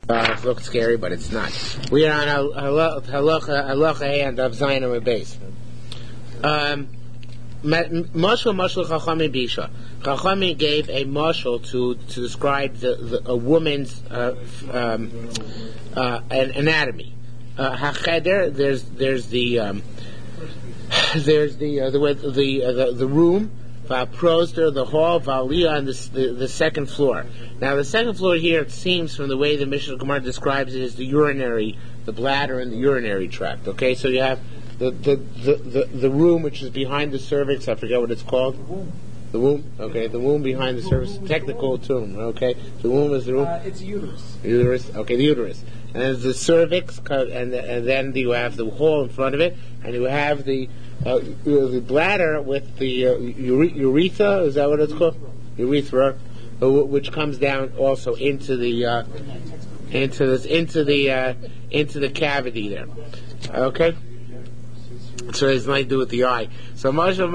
It looks scary, but it's not. We are on halacha and of Zion and base. Mashal Chachami Bisha. Chachami gave a mashal to describe a woman's anatomy. Hacheder, there's the room. Proster, the hall, Valiyah, and the second floor. Now, the second floor here, it seems from the way the Mishnah Gemara describes it, is the bladder and the urinary tract. Okay, so you have the room which is behind the cervix. I forget what it's called. The womb. Okay, the womb behind the cervix. Technical term. Okay, the womb is the room. It's uterus. Uterus. Okay, the uterus. And there's the cervix, and then you have the hall in front of it, and you have the bladder with the urethra. Is that what it's called? Urethra, which comes down also into the cavity there. Okay. So it's nothing to do with the eye. So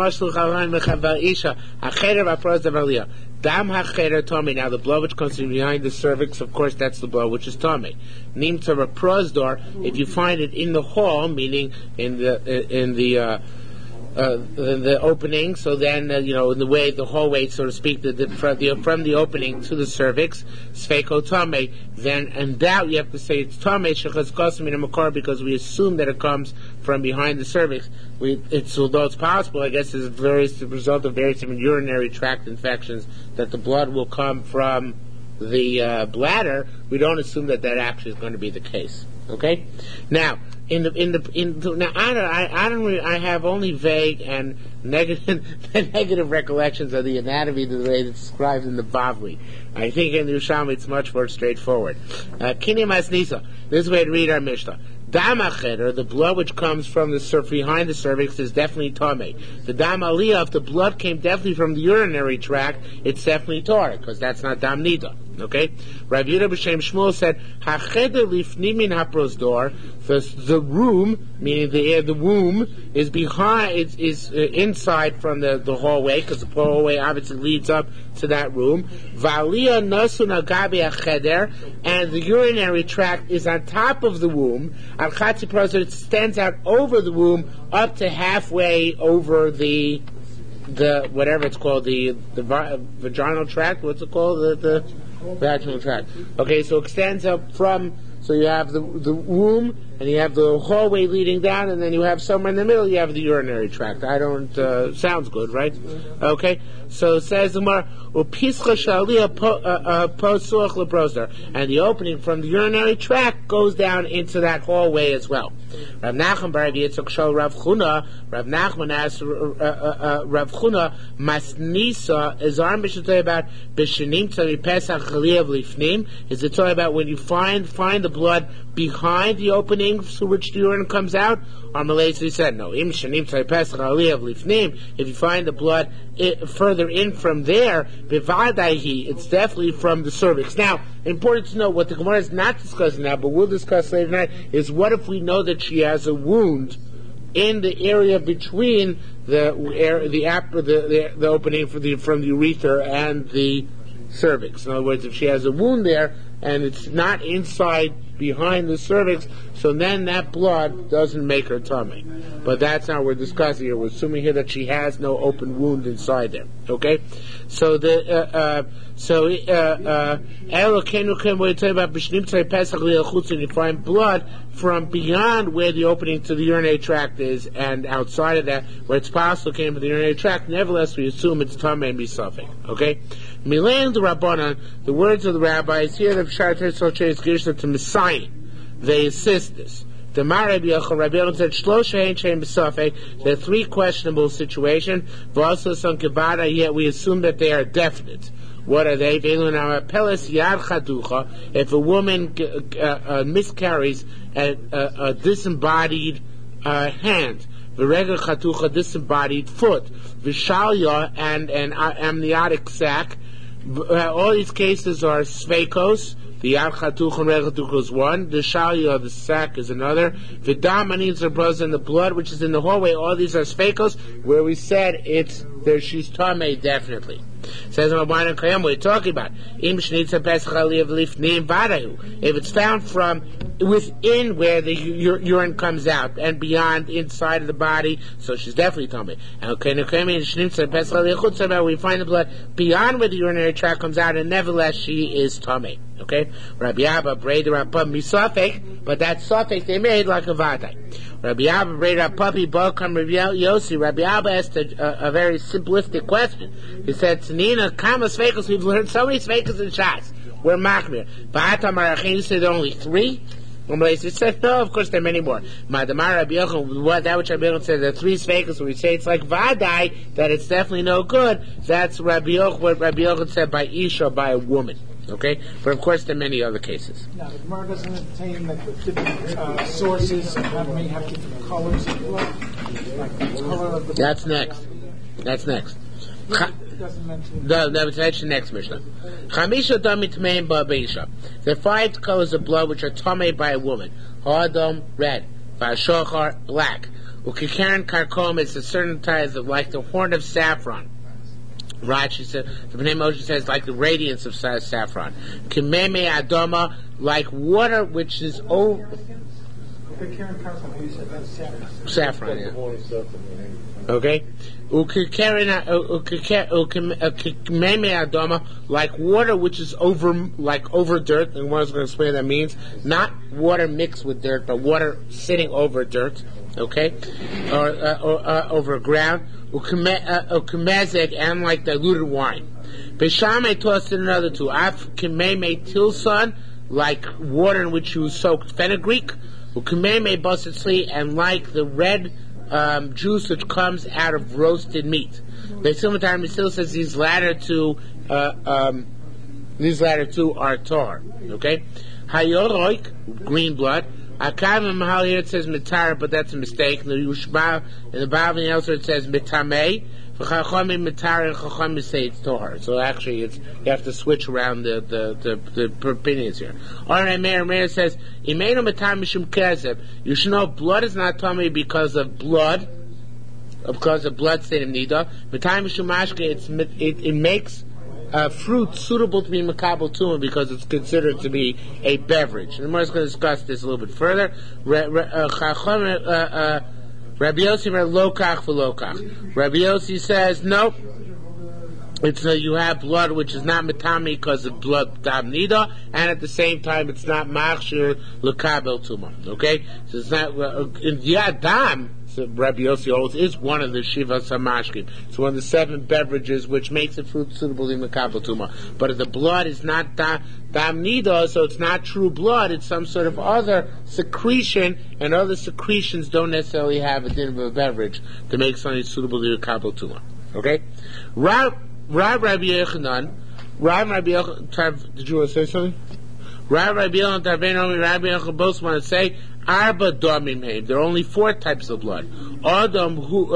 Dam ha'cheder tome. Now the blood which comes from behind the cervix, of course, that's the blood which is tome. Nimtza reprosdor. If you find it in the hall, meaning in the opening, so then in the hallway, so to speak, from the opening to the cervix, sfeiko tame. Then in doubt you have to say it's tame shechaz kosim in a makar, because we assume that it comes from behind the cervix. Although it's possible, I guess, as the result of various different urinary tract infections, that the blood will come from the bladder. We don't assume that actually is going to be the case. Okay, now. I have only vague and negative recollections of the anatomy the way it's described in the Bavli. I think in the Yerushalmi it's much more straightforward. Kinim Asnisa. This is the way to read our Mishnah. Dam ha'cheder, the blood which comes from behind the cervix, is definitely tamei. The dam aliyah, if the blood came definitely from the urinary tract, it's definitely torah, because that's not dam nida. Okay? Rav Yehuda b'Shem Shmuel said, ha'cheder lifnim min haprosdor, the room, meaning the womb, is behind, is inside from the hallway, because the hallway obviously leads up to that room. V'aliyah nasun agabi ha'cheder, and the urinary tract is on top of the womb. Al chatzi prosdor, it stands out over the womb, up to halfway over the whatever it's called, the vaginal tract. What's it called? The vaginal tract. Okay, so it extends up from. So you have the womb, and you have the hallway leading down, and then you have somewhere in the middle, you have the urinary tract. Sounds good, right? Okay? So it says the Gemara, and the opening from the urinary tract goes down into that hallway as well. Rav Nachman bar Rav Yitzchak shal Rav Chuna. Rav Nachman asked Rav Chuna, Masnisa, is our Mishnah talking about B'shenim Tzari Pesach Chaliyav Lifnim? Is it talking about when you find the blood behind the opening through which the urine comes out? Or Malaysia said, no. Im Shenim Tzari Pesach Chaliyav Lifnim, if you find the blood further in from there, Bivadaihi, it's definitely from the cervix. Now, important to know, what the Gemara is not discussing now, but we'll discuss later tonight, is what if we know that she has a wound in the area between the opening from the urethra and the cervix. In other words, if she has a wound there and it's not inside behind the cervix, so then that blood doesn't make her tummy. But that's not what we're discussing here. We're assuming here that she has no open wound inside there. Okay? So you find blood from beyond where the opening to the urinary tract is, and outside of that, where it's possible came from the urinary tract. Nevertheless, we assume it's tamei and misafek. Okay? Milan the Rabbanan, the words of the rabbis here, the Pshat Tzolches Gishna to Messiah. They assist this. The Rabbi Yochanan said, there are three questionable situations. Yet we assume that they are definite. What are they? If a woman miscarries a disembodied hand, v'regel chatucha, disembodied foot, v'shalya, and an amniotic sac, all these cases are sveikos. The yad chatuch and regel chatuch is one. The shalya, the sac, is another. V'dam anins are brothers, and the blood which is in the hallway. All these are sveikos, where we said she's tamei definitely. Says Rabbanan Kayam, what are you talking about? If it's found from within where the urine comes out and beyond inside of the body, so she's definitely tummy. And we find the blood beyond where the urinary tract comes out, and nevertheless she is tummy. Okay? Rabbi Abba, Breda, Rabba, Misafek, but that Safek they made like a Vadai. Rabbi Abba, Breda, Puppy, Balkam, Rabbi Yossi. Rabbi Abba asked a very simplistic question. He said, Tanina, Kama Svekas, we've learned so many Svekas and Shas. We're Machmir. Ba'ata Marachin, you said there are only 3? He said, no, of course there are many more. Madamar Rabbi Yochanan, that which Rabbi Yochanan said, there are 3 Svekas, we say it's like Vadai, that it's definitely no good. That's Rabbi Yochanan, what Rabbi Yochanan said by Isha, by a woman. Okay? But of course there are many other cases. Now, the Gemara doesn't obtain like different sources may have different colors of blood. Like the color of the That's next. That's next. It doesn't mention That's next Mishnah. Chamisha dami tmeim ba'beisha. There are 5 colors of blood which are tamei by a woman. Ha'adam, red. Va'ashochar, black. Ukikaren karkom is a certain type of like the horn of saffron. Rashi said, the Bnei Moshe says, like the radiance of saffron. Kimeme adoma, like water which is over. Saffron, yeah. Okay? Ukimeme adoma, like water which is over dirt, and one is going to explain what that means. Not water mixed with dirt, but water sitting over dirt. Okay? Or over ground. Ukimezek, and like diluted wine. Beshame tossed in another 2. Af kimeme tilson, like water in which you soaked fenugreek. Ukimeme basatzli, and like the red juice which comes out of roasted meat. Beisilmatar still says these latter 2 are tar. Okay? Hayoroik, green blood. Akav and Mahal here it says Mitar, but that's a mistake. In the Bavli elsewhere it says Mitamei. For Chachamim Mitar and Chachamim say it's Tohar. So actually you have to switch around the opinions here. Alright, Meir says, Imenu Mitar Mishum Kezeb. You should know blood is not tummy because of blood state of Nida. Mitar Mishum Mashke, it makes fruit suitable to be makabel tumah because it's considered to be a beverage. And we're going to discuss this a little bit further. Rabbi Yossi lokach v'lokach. Rabbi Yossi says nope. It's you have blood which is not metami because of blood dam nida, and at the same time it's not machshir lekabel tumah. Okay, so it's not dam. So Rabbi Yossi holds is one of the Shiva Samashkim. It's one of the 7 beverages which makes the fruit suitable in the Kabbalah Tumah. But if the blood is not Dam Nida, so it's not true blood, it's some sort of other secretion, and other secretions don't necessarily have a din of a beverage to make something suitable to the Kabbalah Tumah. Okay? Rabbi Yochanan, did you want to say something? Rabbi Yochanan both want to say, Arba damim heim. There are only 4 types of blood. Adam who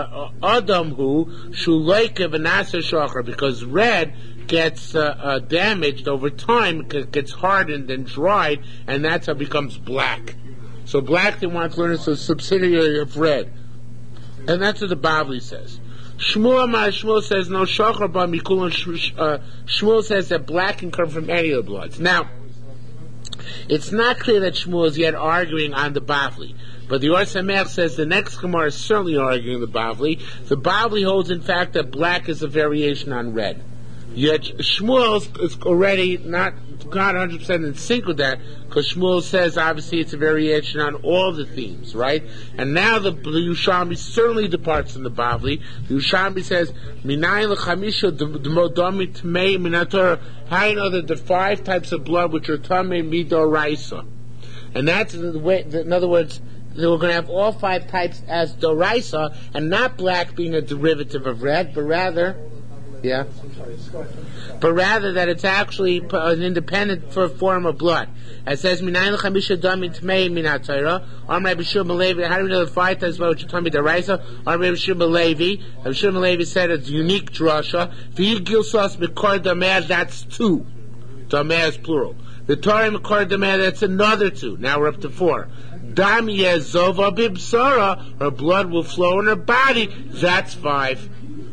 shulaika v'nasa shachar, because red gets damaged over time, gets hardened and dried, and that's how it becomes black. So black, they want to learn, is a subsidiary of red, and that's what the Bavli says. Shmuel says no shachar ba mikul. Shmuel says that black can come from any of the bloods. Now, it's not clear that Shmuel is yet arguing on the Bavli, but the Or Sameach says the next Gemara is certainly arguing the Bavli. The Bavli holds, in fact, that black is a variation on red. Yet Shmuel is already not 100% in sync with that, because Shmuel says obviously it's a variation on all the themes, right? And now the Yerushalmi certainly departs from the Bavli. The Yerushalmi says, Minayin l'chamisha d'modami tmei minator. How you know that the 5 types of blood which are tamei midoraisa? And that's the way. In other words, we're going to have all 5 types as doraisa, and not black being a derivative of red, but rather. Yeah. But rather that it's actually an independent form of blood. It says, Minayin l'chamisha dami tmei minat Torah. Rabbi Shimon Levi. How do we know the 5 types of blood which are tamei deraisa? Rabbi Shimon Levi. Rabbi Shimon Levi said it's unique drasha. V'yigil sos mikor damer, that's 2. Damer is plural. The Torah mikor damer, that's another 2. Now we're up to 4. Dam yezova bibsara, her blood will flow in her body. That's 5.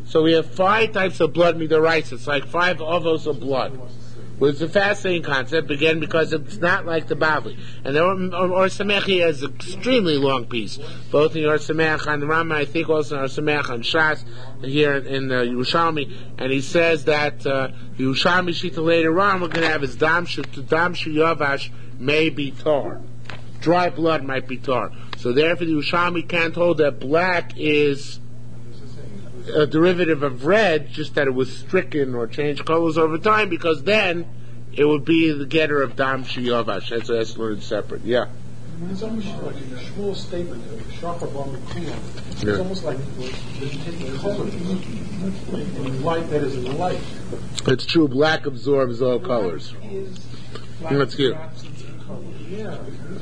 So we have 5 types of blood midoraisa. It's like 5 ovos of blood. Well, it's a fascinating concept, again, because it's not like the Bavli. And the Or Sameach has an extremely long piece, both in Or Sameach on the Rambam, I think also in Or Sameach on Shas, here in Yerushalmi, and he says that Yerushalmi Shita later on, we're going to have his Dam Yavash may be tar. Dry blood might be tar. So therefore the Yerushalmi can't hold that black is a derivative of red, just that it was stricken or changed colors over time, because then it would be the getter of Dam Shiyavash. That's learned separate. Yeah. It's almost like a small statement of Shachar Bar Mekulam. It's almost like taking color in light that is in light. It's true. Black absorbs all colors. That's cute. Yeah.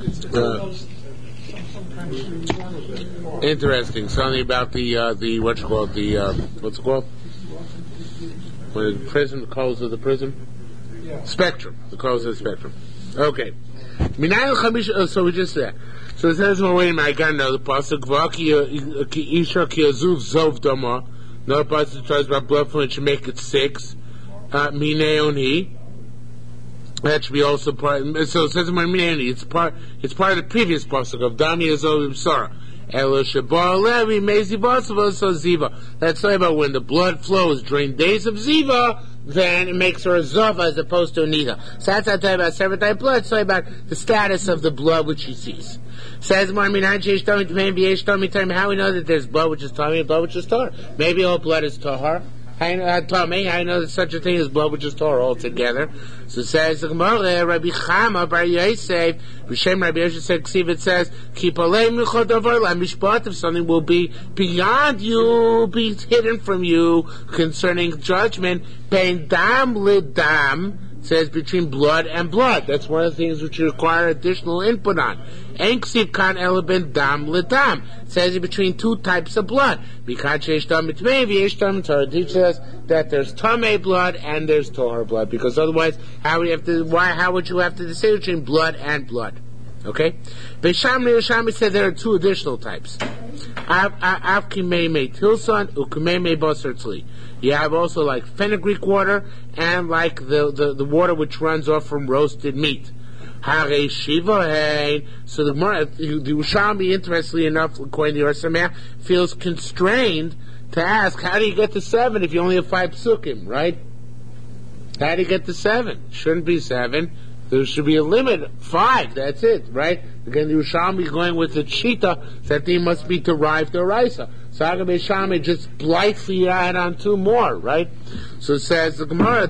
Interesting. Something about the what's it called? What's it called? When the prism, the colors of the prism? Yeah. Spectrum. The colors of the spectrum. Okay. So we just said. So it says, well, wait a minute, I gotta know the pasuk. V'aki isha ki azuv zov dama. No pasuk talks about blood flow, it should make it 6. Mineoni. That should be also part. So it says in Mineoni. It's part of the previous pasuk of Dami Azov Sara. Elo Shabar Levi Mezi Basava so Ziva. That's talking about when the blood flows during days of Ziva, then it makes her a Zava as opposed to a Nida. So that's not talking about separate type blood, it's talking about the status of the blood which she sees. Says how we know that there's blood which is Tami and blood which is Tar. Maybe all blood is Tahar. I know that such a thing as blood which is Torah altogether. So it says the Gemara, Rabbi Chama Bar Yosef, B'Shem Rabbi Yosef said, it says, Keep alei michodavar mishpat, if something will be beyond you, be hidden from you concerning judgment, ben dam lidam, says between blood and blood. That's one of the things which you require additional input on. Enksiv kan eleben dam lidam, says between 2 types of blood. Because it teaches us that there's tamei blood and there's tahor blood. Because otherwise, how would you have to distinguish between blood and blood? Okay? Beishamri said there are 2 additional types. Avkimei tilson ukumei basar tzli. You have also like fenugreek water and like the water which runs off from roasted meat. Hare Shiva. So the Yerushalmi, interestingly enough, according to Or Sameach, feels constrained to ask, how do you get to 7 if you only have 5 psukim, right? How do you get to 7? Shouldn't be 7. There should be a limit. 5, that's it, right? Again, the Yerushalmi is going with the Shita that they must be derived Oraisa. So Agabe Shami just blithely add on 2 more, right? So it says, the Gemara,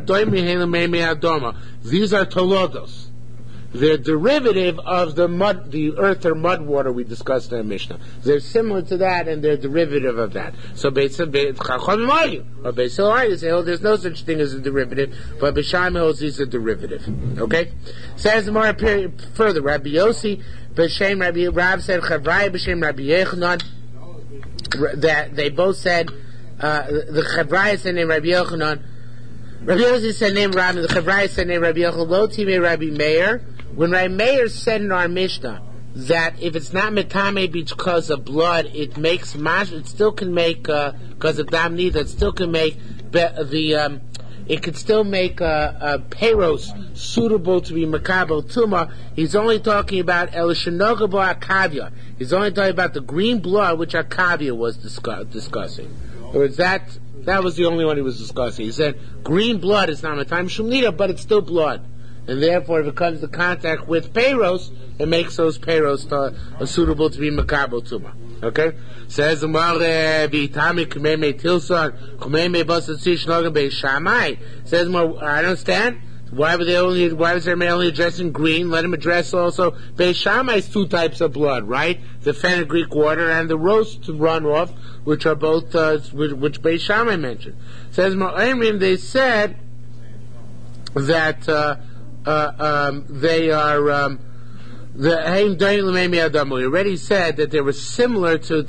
these are tolodos. They're derivative of the earth or mud water we discussed in the Mishnah. They're similar to that, and they're derivative of that. So Chacham argue, or Beis Hillel say, oh, there's no such thing as a derivative, but B'Shaim holds these a derivative. Okay? Says more further, Rabbi Yossi, B'Shem Rabbi Rav said, Chavraya B'Shem Rabbi Yechanan, that they both said, the Chavraya said named Rabbi Yechanan, Rabbi Yossi said named Rabbi, the Chavraya said named Rabbi Yechanan, Lo Timei Rabbi Meir. When Rabbi Meir said in our Mishnah that if it's not metame because of blood, it makes mash, it still can make because of dam nida, it still can make it could still make peiros suitable to be makabel tuma. He's only talking about el shenogabo akavia. He's only talking about the green blood which akavia was discussing. Or that was the only one he was discussing. He said green blood is not metame shum nida, but it's still blood. And therefore, if it comes to contact with peiros, it makes those peiros suitable to be makabel tuma. Okay? Says the Gemara, "V'itami kumeme tilson, kumeme basatzish nogam beishamai." Says more, I don't understand. Why was there only addressing green? Let him address also beishamai's 2 types of blood, right? The fenugreek water and the roast runoff, which are both which beishamai mentioned. Says more, they said that. They are we already said that they were similar to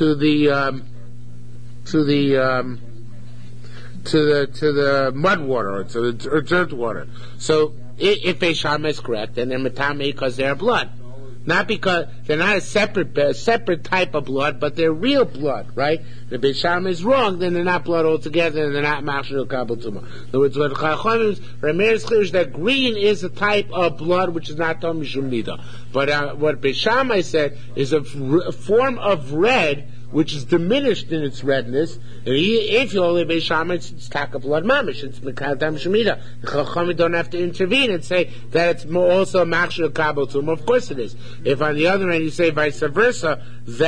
the mud water or to the dirt water. So if Beisham is correct, then they're metame because they're blood. not because they're not a separate type of blood, but they're real blood, right? The Beis Shammai is wrong, then they're not blood altogether, and they're not machshir kabel tuma. In other words, what Chachamim is, Rameir is clear is that green is a type of blood which is not tom mishum nida. But what Beis Shammai said is a form of red which is diminished in its redness, and if you only Beis Shammai, it's taka blood mamish, it's mekadam shemida. The Chachamim don't have to intervene and say that it's also machshir kabel tum. Of course it is. If on the other end you say vice versa,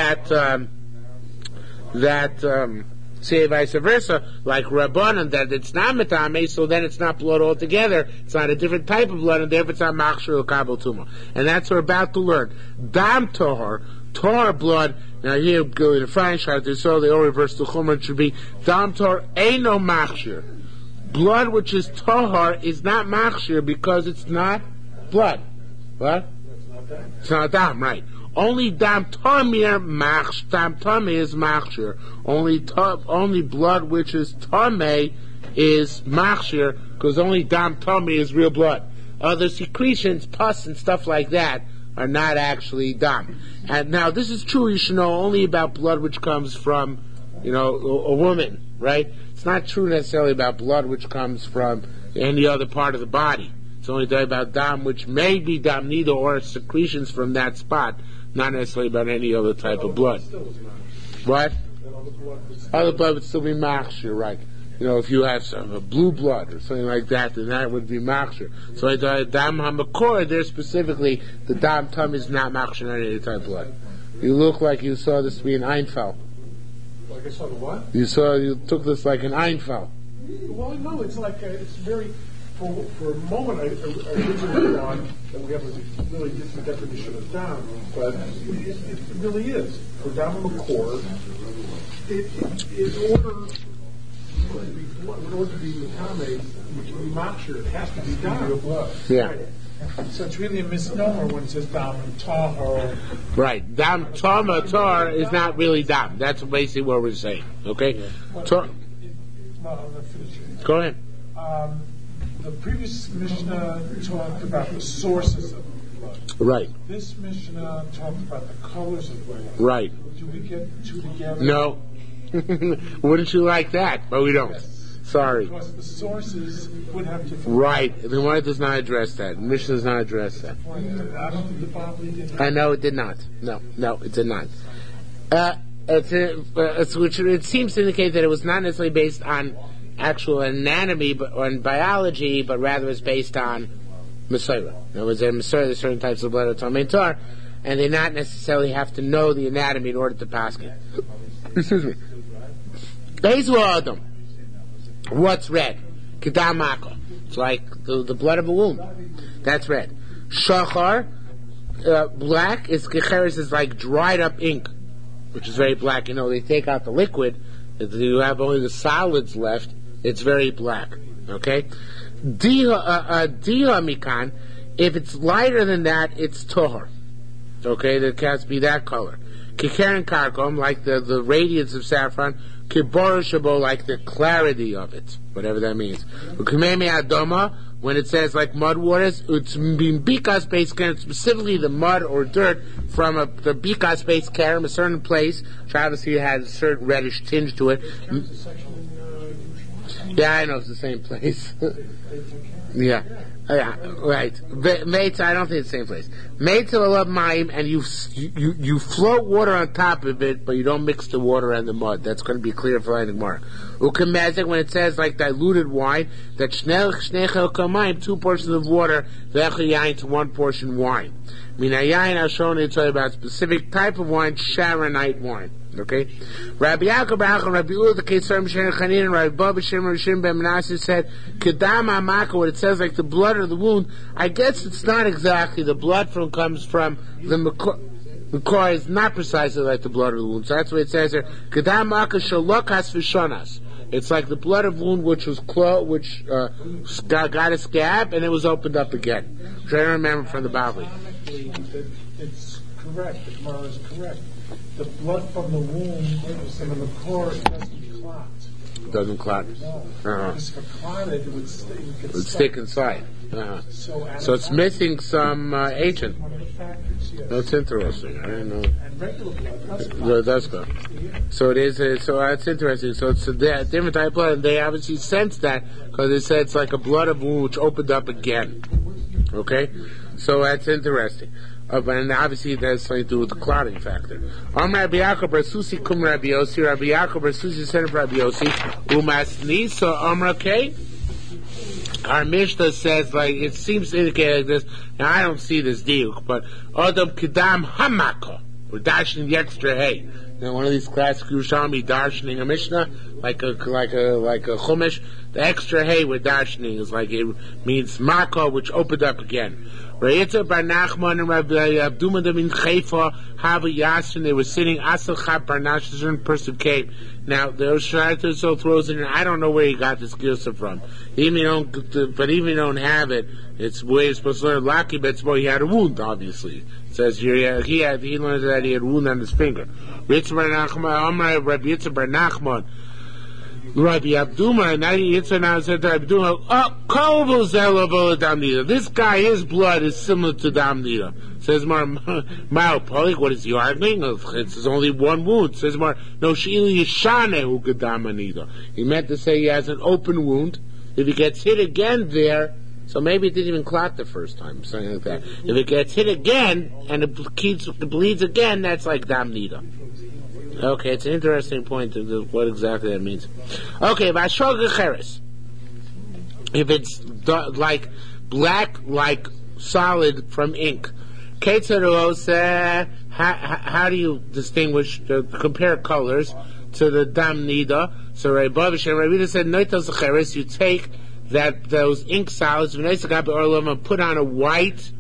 say vice versa, like Rabbanan, that it's not metame, so then it's not blood altogether. It's not a different type of blood, and therefore it's not machshir kabel tuma. And that's what we're about to learn. Dam tohar blood. Now here, go in the Freinschaft, so they all reverse the Chumrah. It should be Dam Tor Eino Machshir. Blood which is Tohar is not Machshir because it's not blood. What? It's not Dam, right. Only Dam Tamir Machsh. Dam Tamir is Machshir. Only blood which is Tameh is Machshir because only Dam Tamir is real blood. Other secretions, pus and stuff like that are not actually dam. And now this is true, you should know only about blood which comes from, a woman, right? It's not true necessarily about blood which comes from any other part of the body. It's only about dam which may be dam nida or secretions from that spot, not necessarily about any other type of blood. What? Other blood would still be machshir, right? If you have some blue blood or something like that, then that would be machshir. So the dam hamakor, there specifically, the dam tum is not machshir on any type of blood. You look like you saw this to be an Einfeld. Like I saw the what? You took this like an Einfeld. Well, no, it's like, it's very, for a moment I originally thought that we have a really different definition of dam, but it really is. For dam hamakor, in order to be metame, machshir, it has to be dam. Yeah. Right. So it's really a misnomer when it says dam tahar. Right. Dam tar is not really dam. That's basically what we're saying. Okay? Yeah. Go ahead. The previous Mishnah talked about the sources of blood. Right. This Mishnah talked about the colors of blood. Right. Do we get two together? No. Wouldn't you like that? But we don't. Sorry. Because the sources would have different. Right. The Gemara does not address that. The Mishnah does not address that. I don't think the Bible did. I know it did not. No, it did not. It seems to indicate that it was not necessarily based on actual anatomy or on biology, but rather was based on Mesorah. In other words, in Mesorah, there's certain types of blood of Talmei Tar, and they not necessarily have to know the anatomy in order to pass it. Excuse me. Bezu Adam. What's red? Kedam Mako. It's like the blood of a wound. That's red. Shachar, black, is Kecheres, is like dried up ink, which is very black. They take out the liquid, you have only the solids left, it's very black. Okay? Diha Mikan, if it's lighter than that, it's Tohar. Okay? It has to be that color. Kikeren Karkom, like the radiance of saffron. Kibor Shabo, like the clarity of it, whatever that means. Ukimeme Adoma, when it says like mud waters, it's bikas based keren, specifically the mud or dirt from the bikas based keren, a certain place, which obviously has a certain reddish tinge to it. Yeah, I know it's the same place. Yeah, right. Mates, I don't think it's the same place. Mates will love mine, and you float water on top of it, but you don't mix the water and the mud. That's going to be clear for the Gemara. Ukamezik, when it says like diluted wine, that shnechel kamayim, 2 portions of water, v'echel yain to 1 portion wine. Minayayin are shown to tell you about a specific type of wine, Sharonite wine. Okay? Rabbi Yaakov Bar Rabbi Ula, the Kesar Mishen Chanin, and Rabbi Baba Shem Rishim Ben Menashe said, Kedam Amaka, what it says like the blood of the wound, I guess it's not exactly the blood comes from the Makor is not precisely like the blood of the wound. So that's what it says here. Kedam Amaka Shalokas Vishonas. It's like the blood of wound which was got a scab and it was opened up again. Which I don't remember from the Bavli. It's correct. The Gemara is correct. The blood from the wound from the core doesn't clot. Doesn't clot. No. Because if it clotted, it would stick. It would stick inside. So it's missing some agent. One of the factors. That's interesting. I didn't know. And regular blood does clot. So it is. So that's interesting. So it's a different type of blood, and they obviously sense that because they said it's like a blood of wound which opened up again. Okay, so that's interesting. And obviously that's something to do with the clotting factor. Rabbi Yaakov bar Susi kum Rabbi Yossi. Rabbi Yaakov bar Susi said of Rabbi Yossi, Umasni. So okay. Our Mishnah says, like, it seems to indicate like this, and I don't see this deal, but Adam Kedam Hamako. We're dashing the extra hay. Now, one of these classic Yerushalmi darshaning a Mishnah, like a Chumash, the extra hay we're darshaning is like, it means Mako, which opened up again. Rayitza bar Nachman and Rabbi Abduma in Chaifa, Hava Yasin, they were sitting, Asal Chab bar Nash, a certain person came. Now, the Oshraita so throws in, I don't know where he got this Gilsa from. Even if you don't have it, it's where you're supposed to learn Laki, but it's where he had a wound, obviously. It says here, he learned that he had a wound on his finger. Rayitza bar Nachman, Rabbi Yitzhak bar Nachman, Rabbi Abduma, and Yitzhak now said to Rabbi Abduma, this guy, his blood is similar to Damnida. Says Mar Polik, what is he arguing? It's only one wound. Says Mar, no, Sheili Yishane who Gadamanida. He meant to say he has an open wound. If he gets hit again there, so maybe it didn't even clot the first time, something like that. If it gets hit again and it bleeds again, that's like Damnida. Okay, it's an interesting point of what exactly that means. Okay, Vashog Cheres. If it's like black, like solid from ink. How do you distinguish, compare colors to the Damnida? So Rabbi said, you take those ink solids and put on a white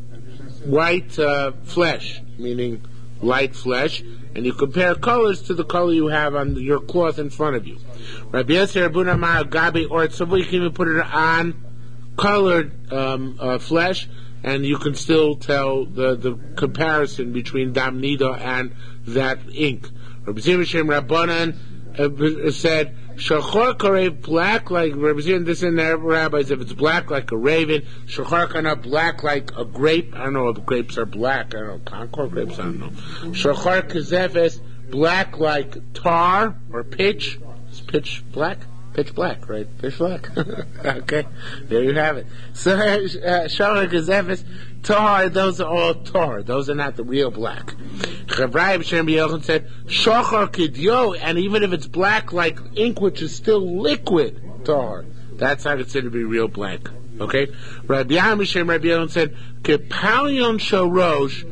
flesh, meaning light flesh, and you compare colors to the color you have on your cloth in front of you. Rabbi Yossi Rabuna Mar Gabi or Tzavu, you can even put it on colored flesh, and you can still tell the comparison between Damnida and that ink. Rabbi Zimmishem Rabbanan said, Shachar karev, black like Rabbi Zimmishem, this in there, rabbis, if it's black like a raven, Shachar kana, black like a grape, I don't know if grapes are black, I don't know, Concord grapes, I don't know. Shachar kazefes, black like tar or pitch, is pitch black? Pitch black, right? Pitch black. Okay, there you have it. So, Shachar kazefes, tar, those are all tar. Those are not the real black. Chavrayim Shem B'Yochanan said, Shachar Kidyo, and even if it's black like ink, which is still liquid tar, that's not considered to be real black. Okay? Rabbi Yamishem Rabbi Yochanan said, Kepalion Shorosh,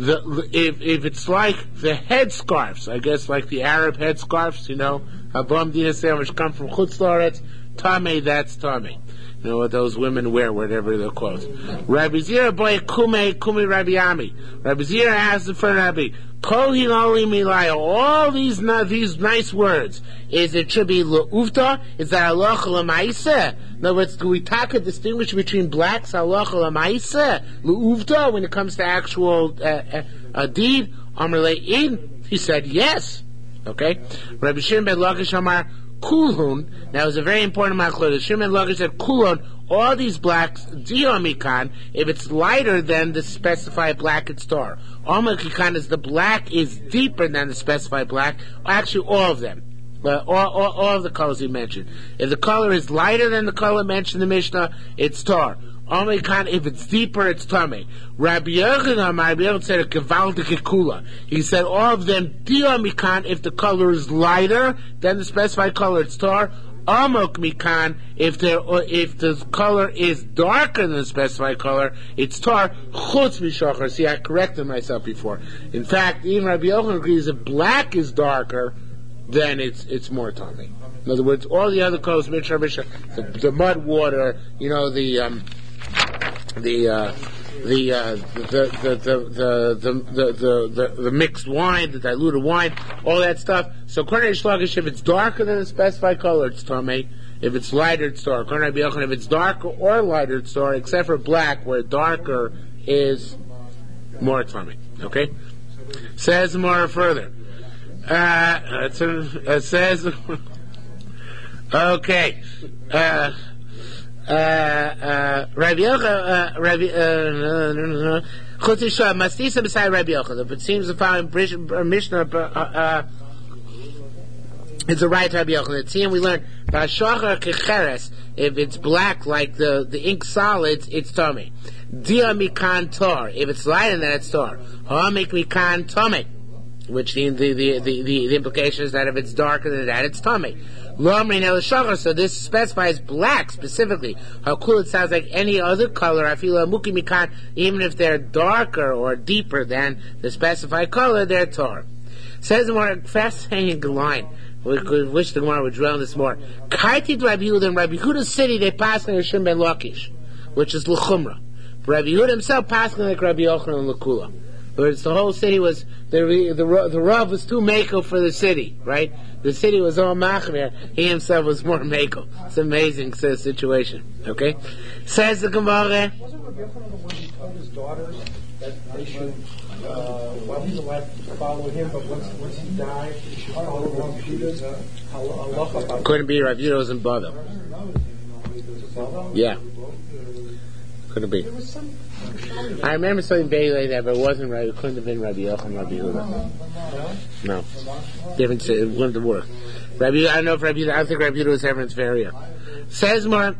if it's like the headscarves, I guess like the Arab headscarves, you know, Abam Dinaseh, which come from Chutz La'aretz, Tameh, that's Tameh. You know what those women wear, whatever they're clothes. Rabbi Zira boy kume Rabbi Ami. Rabbi Zira asked the first Rabbi, Kol hinoli milaya, all these nice words, it should be le'uvta, is that halacha l'maiseh? In other words, do we distinguish between blacks, halacha l'maiseh, le'uvta, when it comes to actual a deed? Amar le'in, he said yes. Okay? Rabbi Shimon ben Lakish Amar, Kulhun, now it's a very important machlokes. Shimon Lakish said Kulhun, all these blacks, Diomikan, if it's lighter than the specified black, it's tar. Omakikan is the black is deeper than the specified black. Actually, all of them. All of the colors he mentioned. If the color is lighter than the color mentioned in the Mishnah, it's tar. Omikan, if it's deeper, it's tamei. Rabbi Yochanan said a gewaltige kula. He said all of them diomikan, if the color is lighter than the specified color, it's tar. Amok mikan, if the color is darker than the specified color, it's tar. Chutz mishachar. See, I corrected myself before. In fact, even Rabbi Yochanan agrees if black is darker, then it's more tamei. In other words, all the other colors, the mud water, you know, the mixed wine, the diluted wine, all that stuff. So according to Shlagish, if it's darker than the specified color, it's tamei. If it's lighter, it's tar. According to Rabbi Yochanan, if it's darker or lighter, it's tar, except for black, where darker is more tamei. Okay? Says more further. It says, okay. Rabbi Chutishah Masnisa beside Rabbi Yochanan. It seems the following Mishnah it's a right Rabbi Yochanan. It's here we learn Bashachar Kecheres. If it's black like the ink solids, it's tummy. Dia Mikan Tor. If it's lighter than it's Tor. Hamik Mikan Tummy. Which the implication is that if it's darker than that, it's tummy. So this specifies black specifically. How cool it sounds like any other color. I feel muki mikan, even if they're darker or deeper than the specified color, they're tar. Says the more fascinating line. We could wish the Gemara would dwell on this more. Kaiti Rabbi Yehuda in Rabbi Yehuda's city they passed on Rishon ben Lakish, which is L'chumra. Rabbi Yehuda himself passed on like Rabbi Yochanan and L'kula. Whereas the whole city was, the Rav was too mako for the city, right? The city was all machmir. He himself was more mako. It's an amazing situation, okay? Says the Gemara. Wasn't Rabbi Yochanan the one who told his daughters that they should, while he's alive, follow him, but once he died, they should follow Rabbi Yehuda's halacha? Couldn't be Rabbi Yehuda was in Bava. Yeah. Couldn't be. I remember something vaguely like that, but it wasn't right. It couldn't have been Rabbi Yochanan, Rabbi Yehuda. No. Different, it wouldn't have worked. I don't know if Rabbi Yehuda, I don't think Rabbi Yehuda was ever in Tveria. Says more,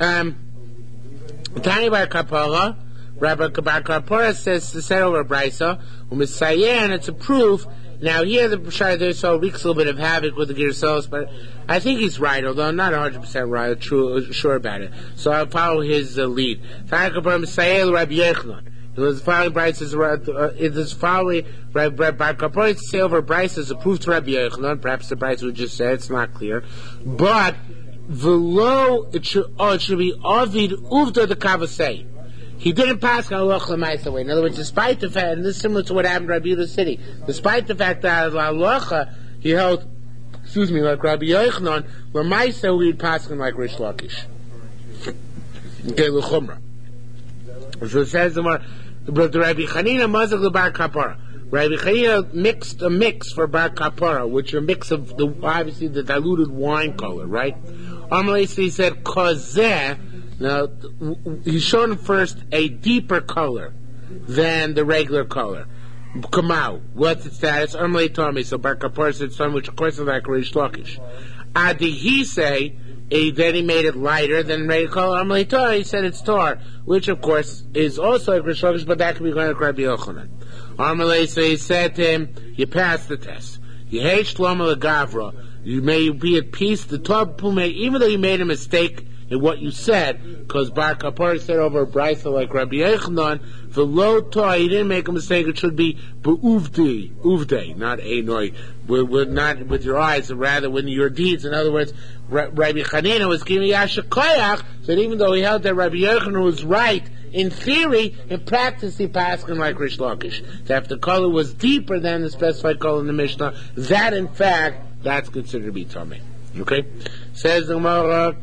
Tani Bar Kapara, Rabbi Bar Kapara says to set over Brisa, and it's a proof. Now here the B'shai there so wreaks a little bit of havoc with the Girsos, but I think he's right, although I'm not 100% right, sure about it. So I'll follow his lead. Tani Kapara Messiah Rabbi Yochanan. It was following Bryce's. It is following by Kapara to say over Bryce as a proof to Rabbi Yochanan. Perhaps the Bryce would just say it's not clear, but below it should be Avid Uvda the Kavasei. He didn't pass Halacha L'maisa way. In other words, despite the fact, and this is similar to what happened in Rabbi Yehuda's city, despite the fact that Halacha he held, like Rabbi Yochanan, L'maisa we would pass him like Rish Lakish. Okay, L'chumra. So it says the Rabbi Chanina Mazak Bar Kapara. Rabbi Chanina mixed a mix for Bar Kapara, which are a mix of obviously the diluted wine color, right? Amalei he said Kozeh. Now he showed him first a deeper color than the regular color. Kamau, what's its status? Amalei told me so. Bar Kapara said son, which of course is like Rish Lakish. Adi he say. Then he made it lighter than regular color. Amalei Torah, he said it's Tor, which of course is also like Rish Lakish, but that can be going to Rabbi Yochanan. Amalei, so he said to him, you passed the test. You hate Shlomo Gavra. You may be at peace. The Torah Pume, even though you made a mistake in what you said, because Bar Kapara said over a Brisa like Rabbi Yochanan, the low Torah, he didn't make a mistake. It should be uvde, not enoi, not with your eyes, but rather with your deeds. In other words, Rabbi Chanina was giving Yasha Koyach, that even though he held that Rabbi Yochanan was right, in theory, in practice, he passed him like Rish Lakish. That if the color was deeper than the specified color in the Mishnah, that in fact, that's considered to be Tomei. Okay? Says the Gemara,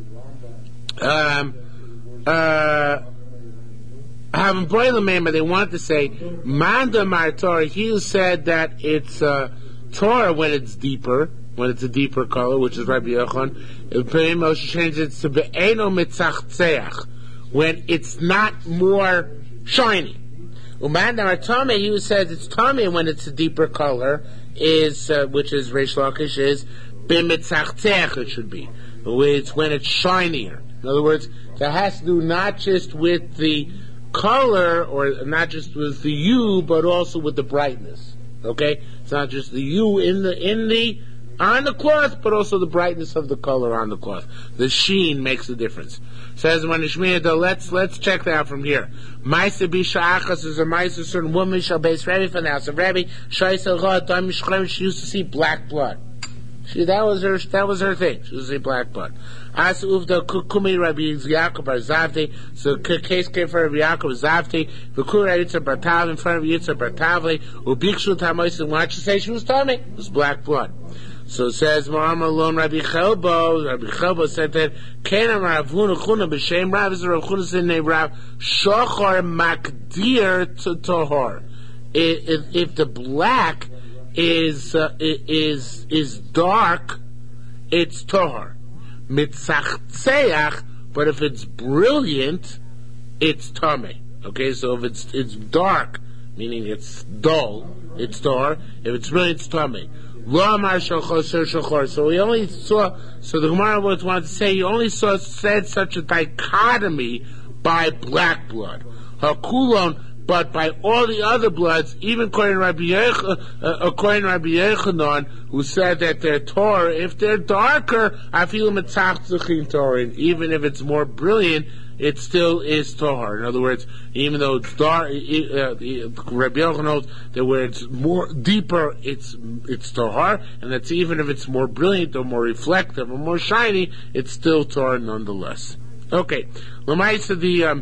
having boiled member, they want to say Manda Mar Torah. He said that it's Torah when it's deeper, when it's a deeper color, which is Rabbi Yochanan. Moshe changed it to Be'eno Mitzachzeach, when it's not more shiny. Umanda Mar Tomei, he says it's Tomei when it's a deeper color, is which is Rish Lakish, is B'Mitzachzeach. It should be. It's when it's shinier. In other words, that has to do not just with the color, or not just with the hue, but also with the brightness. Okay? It's not just the hue on the cloth, but also the brightness of the color on the cloth. The sheen makes a difference. Says let's check that out from here. Ma'aseh bisha achas is a ma'aseh certain woman shall base Rebbe from the house of Rebbe. She used to see black blood. That was her thing. She used to see black blood. As uvda kumi Rabbi Yaakov bar Zavdi. So case came for Rabbi Yaakov Zavdi. V'kur Yitzhak bar Tav in front of Yitzhak bar Tavli. Ubikshu tamois, and wanted to say she was tummy. It was black blood. So it says Maram alone Rabbi Chelbo. Rabbi Chelbo said that Kana Rav Huna Chuna b'Shem Rav is Rav Huna sin name Rav Shochar Makdir to Tohor. If the black is dark, it's Tohor. Mitzachzeach, but if it's brilliant, it's Tomei. Okay, so if it's dark, meaning it's dull, it's tahor. If it's brilliant, it's tamei. Lo amar shachor shachor. So we only saw. So the Gemara wanted to say you only said such a dichotomy by black blood. Hakulon. But by all the other bloods, even according to Rabbi Yechanan, who said that they're Torah, if they're darker, I feel mitzachzuchin Torah. Even if it's more brilliant, it still is Torah. In other words, even though it's dark, Rabbi Yechanan knows that where it's more deeper, it's Torah, and that's even if it's more brilliant or more reflective or more shiny, it's still Torah nonetheless. Okay, Lamaisa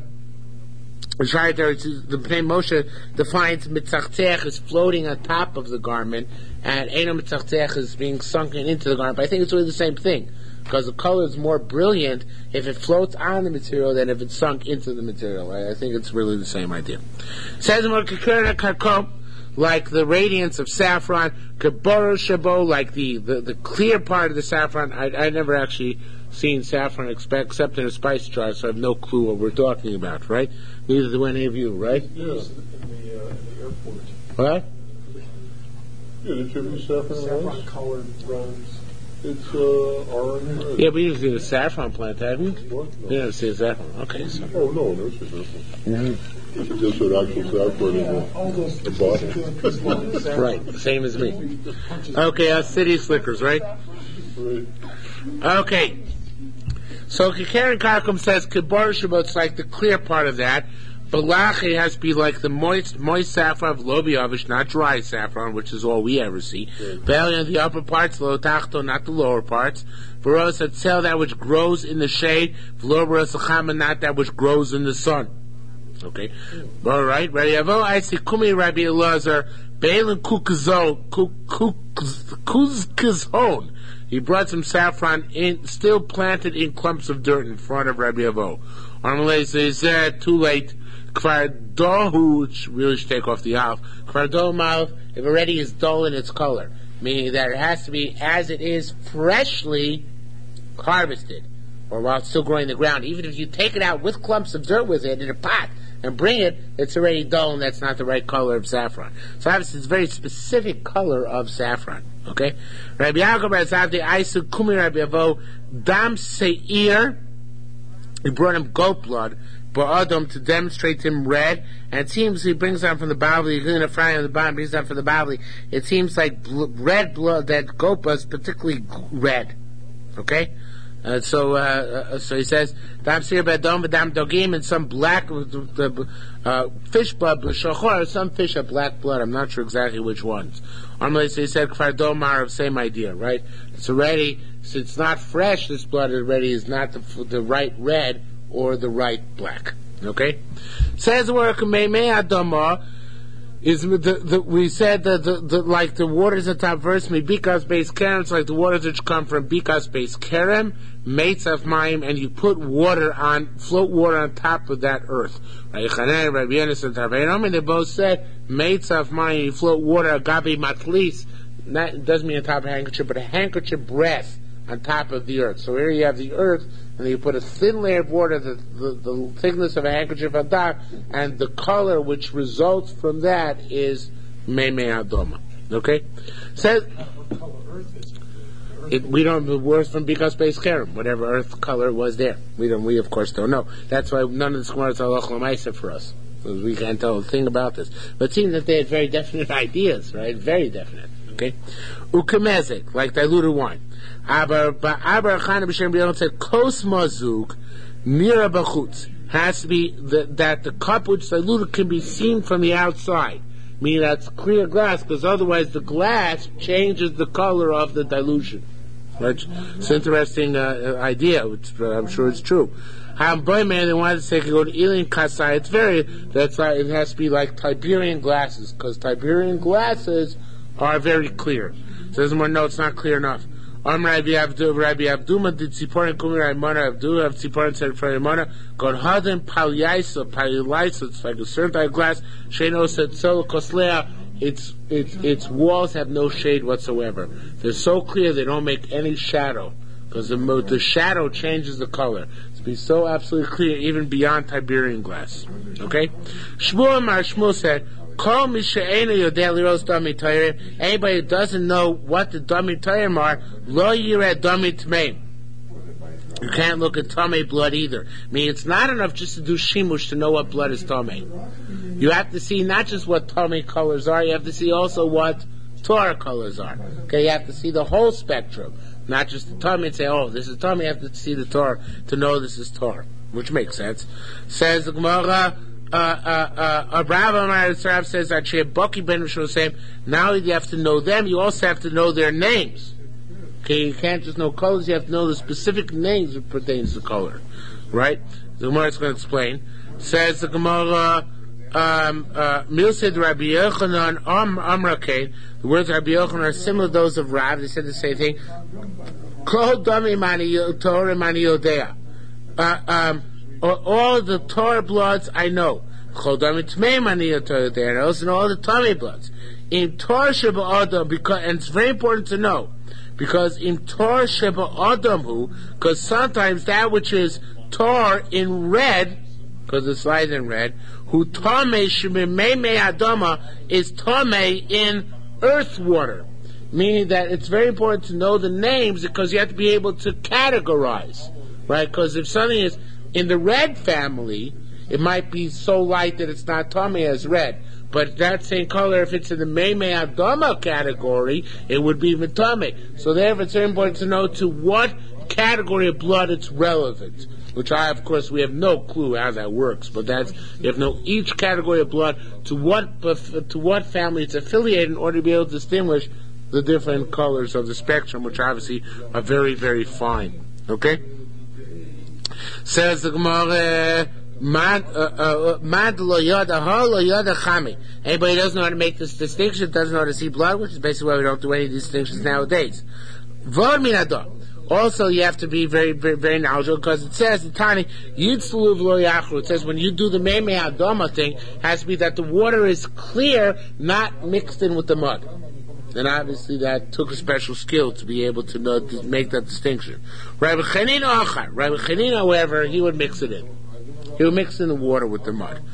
the name Moshe defines mitzachtech as floating on top of the garment, and eno mitzachtech is being sunken into the garment. But I think it's really the same thing, because the color is more brilliant if it floats on the material than if it's sunk into the material. I think it's really the same idea. Says like the radiance of saffron, kaboro shabo, like the clear part of the saffron. I never actually seen saffron except in a spice jar, so I have no clue what we're talking about, right? Neither do any of you, right? Yeah, in the airport. What? Yeah, did you have saffron colored rose? It's orange red. Yeah, but you didn't see the saffron plant, have you? What? No. You didn't see the saffron. Okay, so. Oh, no, there's a saffron. It's just an actual saffron in the bottle. Right, same as me. Okay, city slickers, right? Right. Okay. So Kikaren Karkum says Kibar Shabbat, it's like the clear part of that. Balachi has to be like the moist saffron of Lobiavish, not dry saffron, which is all we ever see. Belly on the upper parts, Lo Tachto, not the lower parts. Veros Atzel, that which grows in the shade. Vloberos Achama, not that which grows in the sun. Okay. All right. Rabbi Avo, I see Kumi Rabbi Elazar, Balen Kuzkizhon. He brought some saffron in, still planted in clumps of dirt in front of Rabbi Avo. Armalei says, too late. Kvardohu, which really should take off the alf. Kvardohu mouth, if already is dull in its color, meaning that it has to be as it is freshly harvested, or while it's still growing in the ground. Even if you take it out with clumps of dirt with it in a pot and bring it, it's already dull and that's not the right color of saffron. So obviously it's a very specific color of saffron. Okay? Rabbi Yaakov Razavdi Aisu Kumi Rabbi Avo Dam Seir. He brought him goat blood, Ba'adam, to demonstrate to him red, and it seems he brings down from the Bavli, he's going to fry on the bottom, brings down from the Bavli, it seems like red blood, that goat blood is particularly red. Okay? So he says, Dam Seir Ba'adam V'dam Dogim, and some black, fish blood, B'shachor, some fish have black blood, I'm not sure exactly which ones. So he said, Kfar Domar, same idea, right? It's already, so it's not fresh, this blood already is not the right red or the right black. Okay? Says the word Meimei Adama is we said that the like the waters at top verse Bikas base Kerem, it's like the waters which come from Bikas base Kerem, mates of Mayim, and you put float water on top of that earth. Right? And they both said mates of Mayim, you float water Gabi Matlis. That doesn't mean on top of a handkerchief, but a handkerchief breast on top of the earth. So here you have the earth, and you put a thin layer of water, the thickness of a handkerchief on top, and the color which results from that is Meimei Adoma. Okay? Says, we don't have words from Bikas Beis Kerem, whatever earth color was there. We of course don't know. That's why none of the Gemara is halach l'maisa for us. Because we can't tell a thing about this. But it seems that they had very definite ideas, right? Very definite. Okay? Ukemezik, like diluted wine. Aber Chana b'Shem B'Yonah said, Kos mazuk mira b'chutz, has to be that the cup which is diluted can be seen from the outside. Meaning that's clear glass, because otherwise the glass changes the color of the dilution. Right? It's an interesting idea, which I'm sure it's true. Boy, man, they wanted to say go to Elin Kasai. It's it has to be like Tiberian glasses, because Tiberian glasses are very clear. So there's more, no, it's not clear enough. Rabbi Abduma did Tziporin Kumi Raimana Abdullah of Tziporin said for Raimana God Hadim Palyaisa, it's like a certain type of glass. Sheno said Solo Koslea, its walls have no shade whatsoever. They're so clear they don't make any shadow. Because the shadow changes the color. To be so absolutely clear, even beyond Tiberian glass. Okay? Shmuel said, Kol Mishaena Yodeh Liros Dami Tayrim. Anybody who doesn't know what the Dami Tayrim are, Lo Yireh Dami Tmeim. You can't look at Tameh blood either. I mean, it's not enough just to do Shimush to know what blood is Tameh. You have to see not just what Tameh colors are, you have to see also what Torah colors are. Okay, you have to see the whole spectrum. Not just the Tameh and say, oh, this is Tameh. You have to see the Torah to know this is Torah. Which makes sense. Says the Gemara, Rav says that Baki ben Rishon. Not only do you have to know them, you also have to know their names. Okay, you can't just know colors, you have to know the specific names that pertains to color. Right? The Gemara is going to explain. Says the Gemara, Milsid Rabbi Yochanan Amrakain. The words of Rabbi Yochanan are similar to those of Rav. They said the same thing. Kol Dami Mani Torah Mani Yodea. All the Torah bloods I know. Chol Dami Tmei Mani Torah Yodea. And I also know all the Tamei bloods. In Torah Sheba Adam, because, and it's very important to know, because in Torah Sheba Adam who, because sometimes that which is Torah in red, because it's light in red, who Tamei Shemimei Adama is Tamei in earth water. Meaning that it's very important to know the names because you have to be able to categorize. Right? Because if something is in the red family, it might be so light that it's not Tamei as red. But that same color, if it's in the Meimei Adama category, it would be Matame. So therefore it's very important to know to what category of blood it's relevant. Which of course, we have no clue how that works. But that's, you have to know each category of blood to what family it's affiliated in order to be able to distinguish the different colors of the spectrum, which obviously are very, very fine. Okay? Says the Gemara, anybody who doesn't know how to make this distinction, doesn't know how to see blood, which is basically why we don't do any distinctions nowadays. Also, you have to be very, very, very knowledgeable because it says, it says when you do the Meimei Adama thing, it has to be that the water is clear, not mixed in with the mud. And obviously that took a special skill to be able to know, to make that distinction. Rabbi Chanina, however, he would mix it in. He would mix in the water with the mud.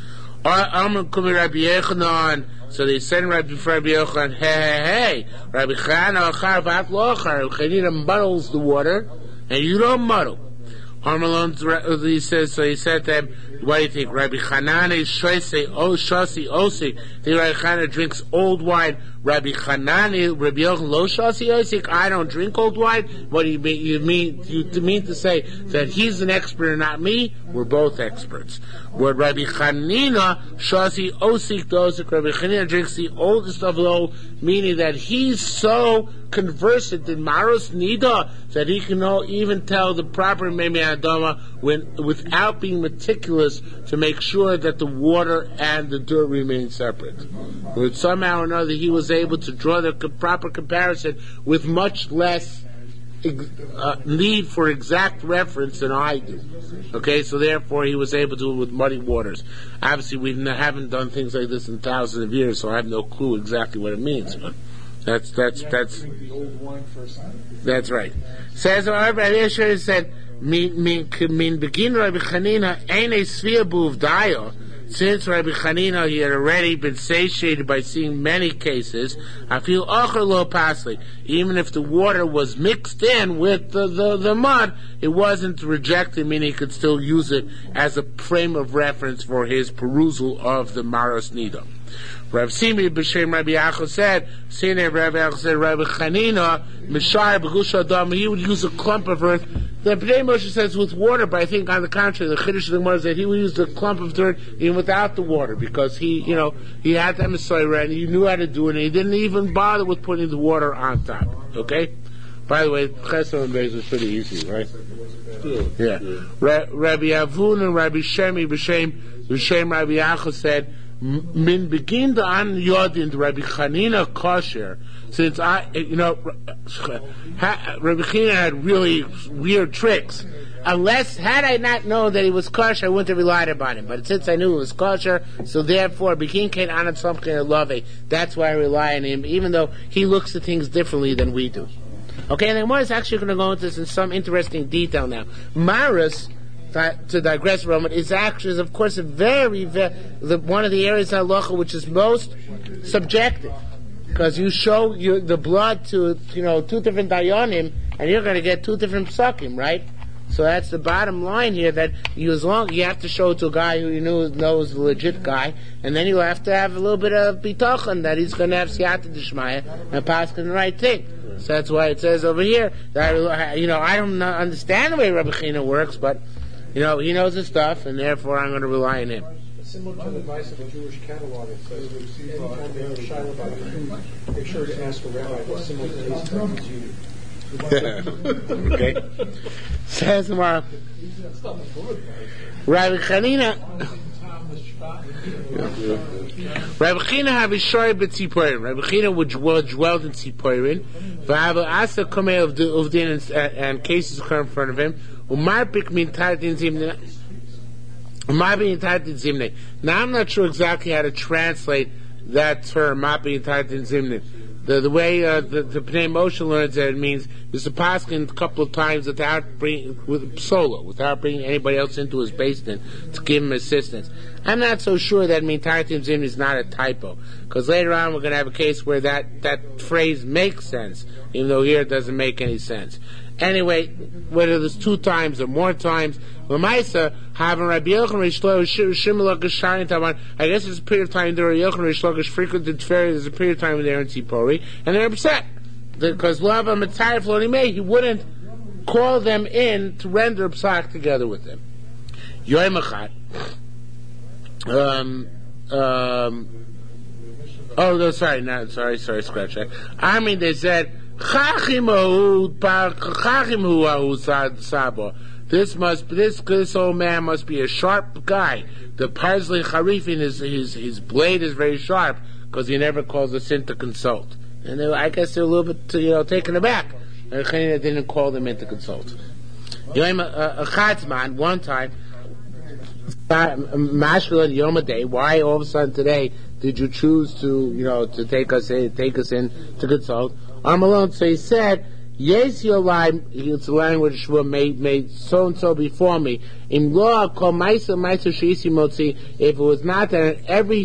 So they send Rabbi Yochanan, hey, Rabbi Chanina muddles the water, and you don't muddle. He says, so he said to them, what do you think? Rabbi Chanina Shasi Osi. Think Rabbi Chanina drinks old wine. Rabbi Chanina, Rabbi Yochanan Lo Shasi Osi. I don't drink old wine. What do you mean? You mean to say that he's an expert and not me? We're both experts. What Rabbi Chanina Shasi Osi Dosik. Rabbi Chanina drinks the oldest of the old, meaning that he's so conversant in Maros Nida that he can even tell the proper Meimei Adama without being meticulous to make sure that the water and the dirt remain separate. But somehow or another he was able to draw the proper comparison with much less need for exact reference than I do. Okay, so therefore he was able to do it with muddy waters. Obviously we haven't done things like this in thousands of years, so I have no clue exactly what it means. But that's right. Says Rabbi Yeshua said, "Min begin Rabbi Chanina ain't a sphere buv dayo." Since Rabbi Chanina he had already been satiated by seeing many cases, I feel acher lo pasli. Even if the water was mixed in with the mud, it wasn't rejected, meaning he could still use it as a frame of reference for his perusal of the Maros Nida. Rav Simi b'shem Rabbi Yachos said, Rabbi Yachos said, Rabbi Chanina, Mishar b'gush adam, he would use a clump of earth. The Bnei Moshe says with water, but I think on the contrary, the Chiddush of the Gemara is that he would use a clump of dirt even without the water, because he had that Messiah and he knew how to do it, and he didn't even bother with putting the water on top. Okay? By the way, Chesed and Beis was pretty easy, right? Yeah. Rabbi Avun and Rabbi Shemi b'shem Rabbi Yachos said, Min begin the an yodin Rabbi Chanina kosher, since Rabbi Chanina had really weird tricks. Had I not known that he was kosher, I wouldn't have relied upon him. But since I knew he was kosher, so therefore, begin kain anam something love. That's why I rely on him, even though he looks at things differently than we do. Okay, and the Gemara is actually going to go into this in some interesting detail now. Maris to digress for a moment, is actually, is of course, a very, one of the areas of halacha which is most subjective. Because you show the blood to, two different dayanim, and you're going to get two different psukim, right? So that's the bottom line here, that you have to show it to a guy who you knows the legit guy, and then you have to have a little bit of bitachon that he's going to have siyata d'shmaya and pass the right thing. So that's why it says over here that I don't understand the way Rabbi China works, but he knows his stuff, and therefore I'm going to rely on him. Similar to the advice of a Jewish catalog, it says anytime they have a shiloh about food, make sure to ask a rabbi what similar taste as you. Okay. Says tomorrow. Rabbi Chanina. Rabbi China have a shoy b'tziporin. Rabbi China would dwell in tziporin. V'hava asa kamei of din and cases occur in front of him. Umarpik min tartin zimne. Now I'm not sure exactly how to translate that term, Mapi Tartin Zimnin. The way the Pnei Moshe learns that, it means there's a paskin a couple of times without bringing anybody else into his basement to give him assistance. I'm not so sure that Tartin Zimnin is not a typo, because later on we're going to have a case where that phrase makes sense, even though here it doesn't make any sense. Anyway, whether there's 2 times or more times, Lamaisa, having Rabbi Yochanan Reish Lakish, I guess there's a period of time there Rabbi Yochanan Reish Lakish frequented Teferi, there's a period of time there in Tzipori, and they're upset. Because Lava Mitzayef Lonimei, he wouldn't call them in to render psak together with them. Yoim Echad. Scratch that. I mean, they said, this old man must be a sharp guy. The parsley charifin, his blade is very sharp, because he never calls us in to consult. And I guess they're a little bit, taken aback. And Chanina didn't call them in to consult. One time, Mashra Yom Day, why all of a sudden today did you choose to take us in to consult? Armalone, so he said, yes, your line, it's a language made so and so before me. In law, called Maisa Shisi Motzi, if it was not that every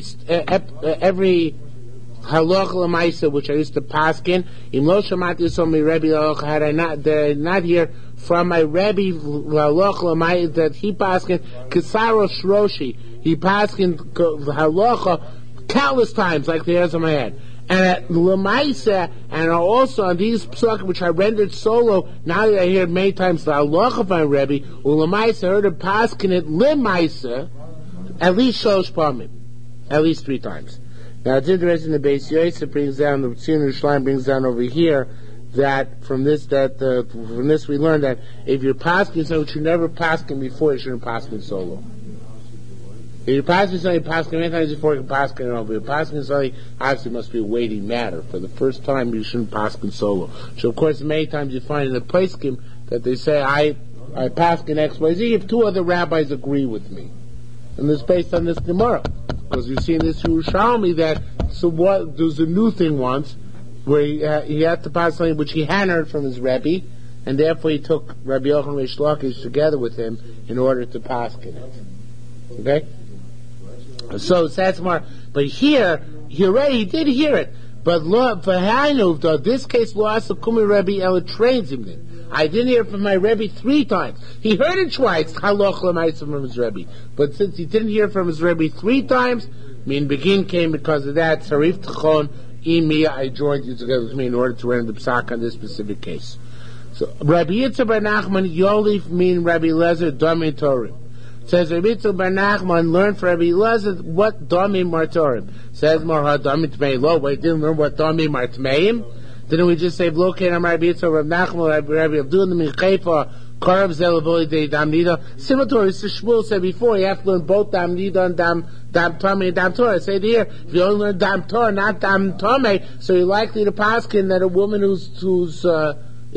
halacha l'maisa which I used to paskin, in lo shamati so my Rebbe halacha, had I not hear from my Rebbe halacha l'maisa that he paskin kisaro shroshi, he paskin halacha countless times like the hairs on my head. And at Lamaisa, and also on these psukim which I rendered solo, now that I hear many times the halacha of my Rebbe, Lamaisa heard of paskin it Lamaisa, at least shosh pamim, at least 3 times. Now it's interesting. The Beis Yosef brings down, the Tzionah Yerushalayim brings down over here that from this we learn that if you're paskin something which you never paskin before, you shouldn't paskin solo. If you're passing something, many times before you can pass it over. If you're passing something, obviously it must be a weighty matter. For the first time, you shouldn't pass in solo. So, of course, many times you find in the poskim that they say, I pass in XYZ if 2 other rabbis agree with me. And it's based on this Gemara. Because you see in this Yerushalmi that, there was a new thing once, where he had to pass something which he hadn't heard from his Rebbe, and therefore he took Rabbi Yochanan Reish Lakish together with him in order to pass in it. Okay? So that's more, but here he already did hear it. But for Hainu, this case, lo asa kumi Rebbe ela trains him. I didn't hear from my Rebbe 3 times. He heard it twice, haloch l'maisa from his Rebbe. But since he didn't hear from his Rebbe 3 times, begin came because of that. Sarif tachon imi, I joined you together with me in order to render the psak on this specific case. So Rabbi Yitzchak bar Nachman Yolif min Rabbi Lezer Domin Torim. Says Rabbi Yitzchak bar Nachman learned from Rabbi Lezer what Domin Martorim. Says Marha Domin Tmei Lo. Wait, didn't learn what Domin Martmeim? Didn't we just say locate on Rabbi Yitzchak Rabbi Nachman Rabbi Abdullah min Chayfa Karav Zelavoli de Damnida? Similar to what Shmuel said before, you have to learn both Damnida and Dam Tomei and Dam Torah. Say here, if you only learn Dam Torah, not Dam Tomei, so you're likely to paskin that a woman who's is a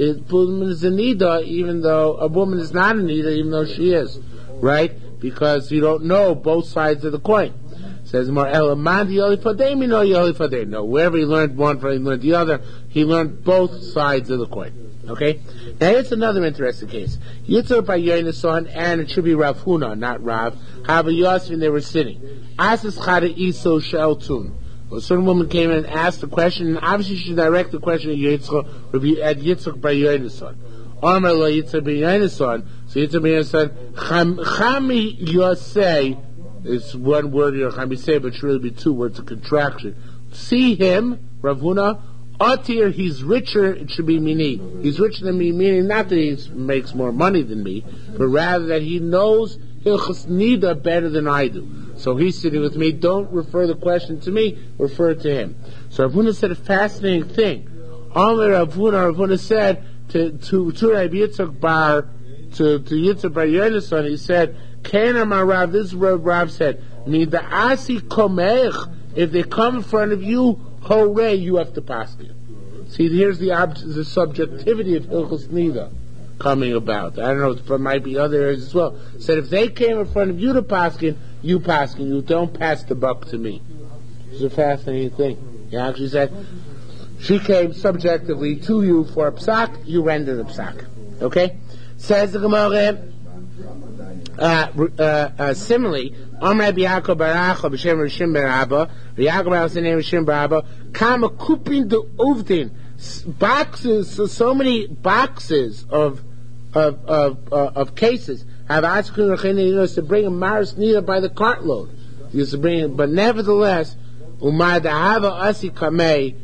nida, even though a woman is not a nida, even though she is, right? Because you don't know both sides of the coin. Says more Elamandi Yolifadei, no, wherever he learned one, he learned the other. He learned both sides of the coin. Okay? Now here's another interesting case. Yitzhak by Yonason, and it should be Rav Huna, not Rav. Hava Yosef, and they were sitting. Asas Chada Iso Sheltun. A certain woman came in and asked a question, and obviously she directed the question at Yitzhak by Yonason. Amar lo Yitzhak by Yonason. So Yitzhak by Yonason, Chami Yosei, it's one word here, Chami Yosei, but it should really be two words, a contraction. See him, Rav Huna, Atir, he's richer, it should be mini. He's richer than me, meaning not that he makes more money than me, but rather that he knows Hilchos Nida better than I do. So he's sitting with me, don't refer the question to me, refer it to him. So Rav Huna said a fascinating thing. Amar Rav Huna said to Rabbi Yitzchak Bar, to Yitzchak Bar Yonason, he said, Ken Amar Rav, this is what Rav said, Mida Asi Komech, if they come in front of you, hooray, you have to paskin. See, here's the subjectivity of Hilchos Nida coming about. I don't know if there might be other areas as well. Said if they came in front of you to paskin, you paskin. You don't pass the buck to me. It's a fascinating thing. He actually said, she came subjectively to you for a psak, you render the psak. Okay? Says the Gemara, similarly, Rabbi Yaakov Baracha b'shem Rishim Barabba, Rabbi Yaakov Baracha the name Rishim Barabba, Kama Kupin de Uvdin, boxes, so many boxes of cases have asked to bring a Maris Nida by the cartload. He used to bring it, but nevertheless, Umar Hava Asi Kamei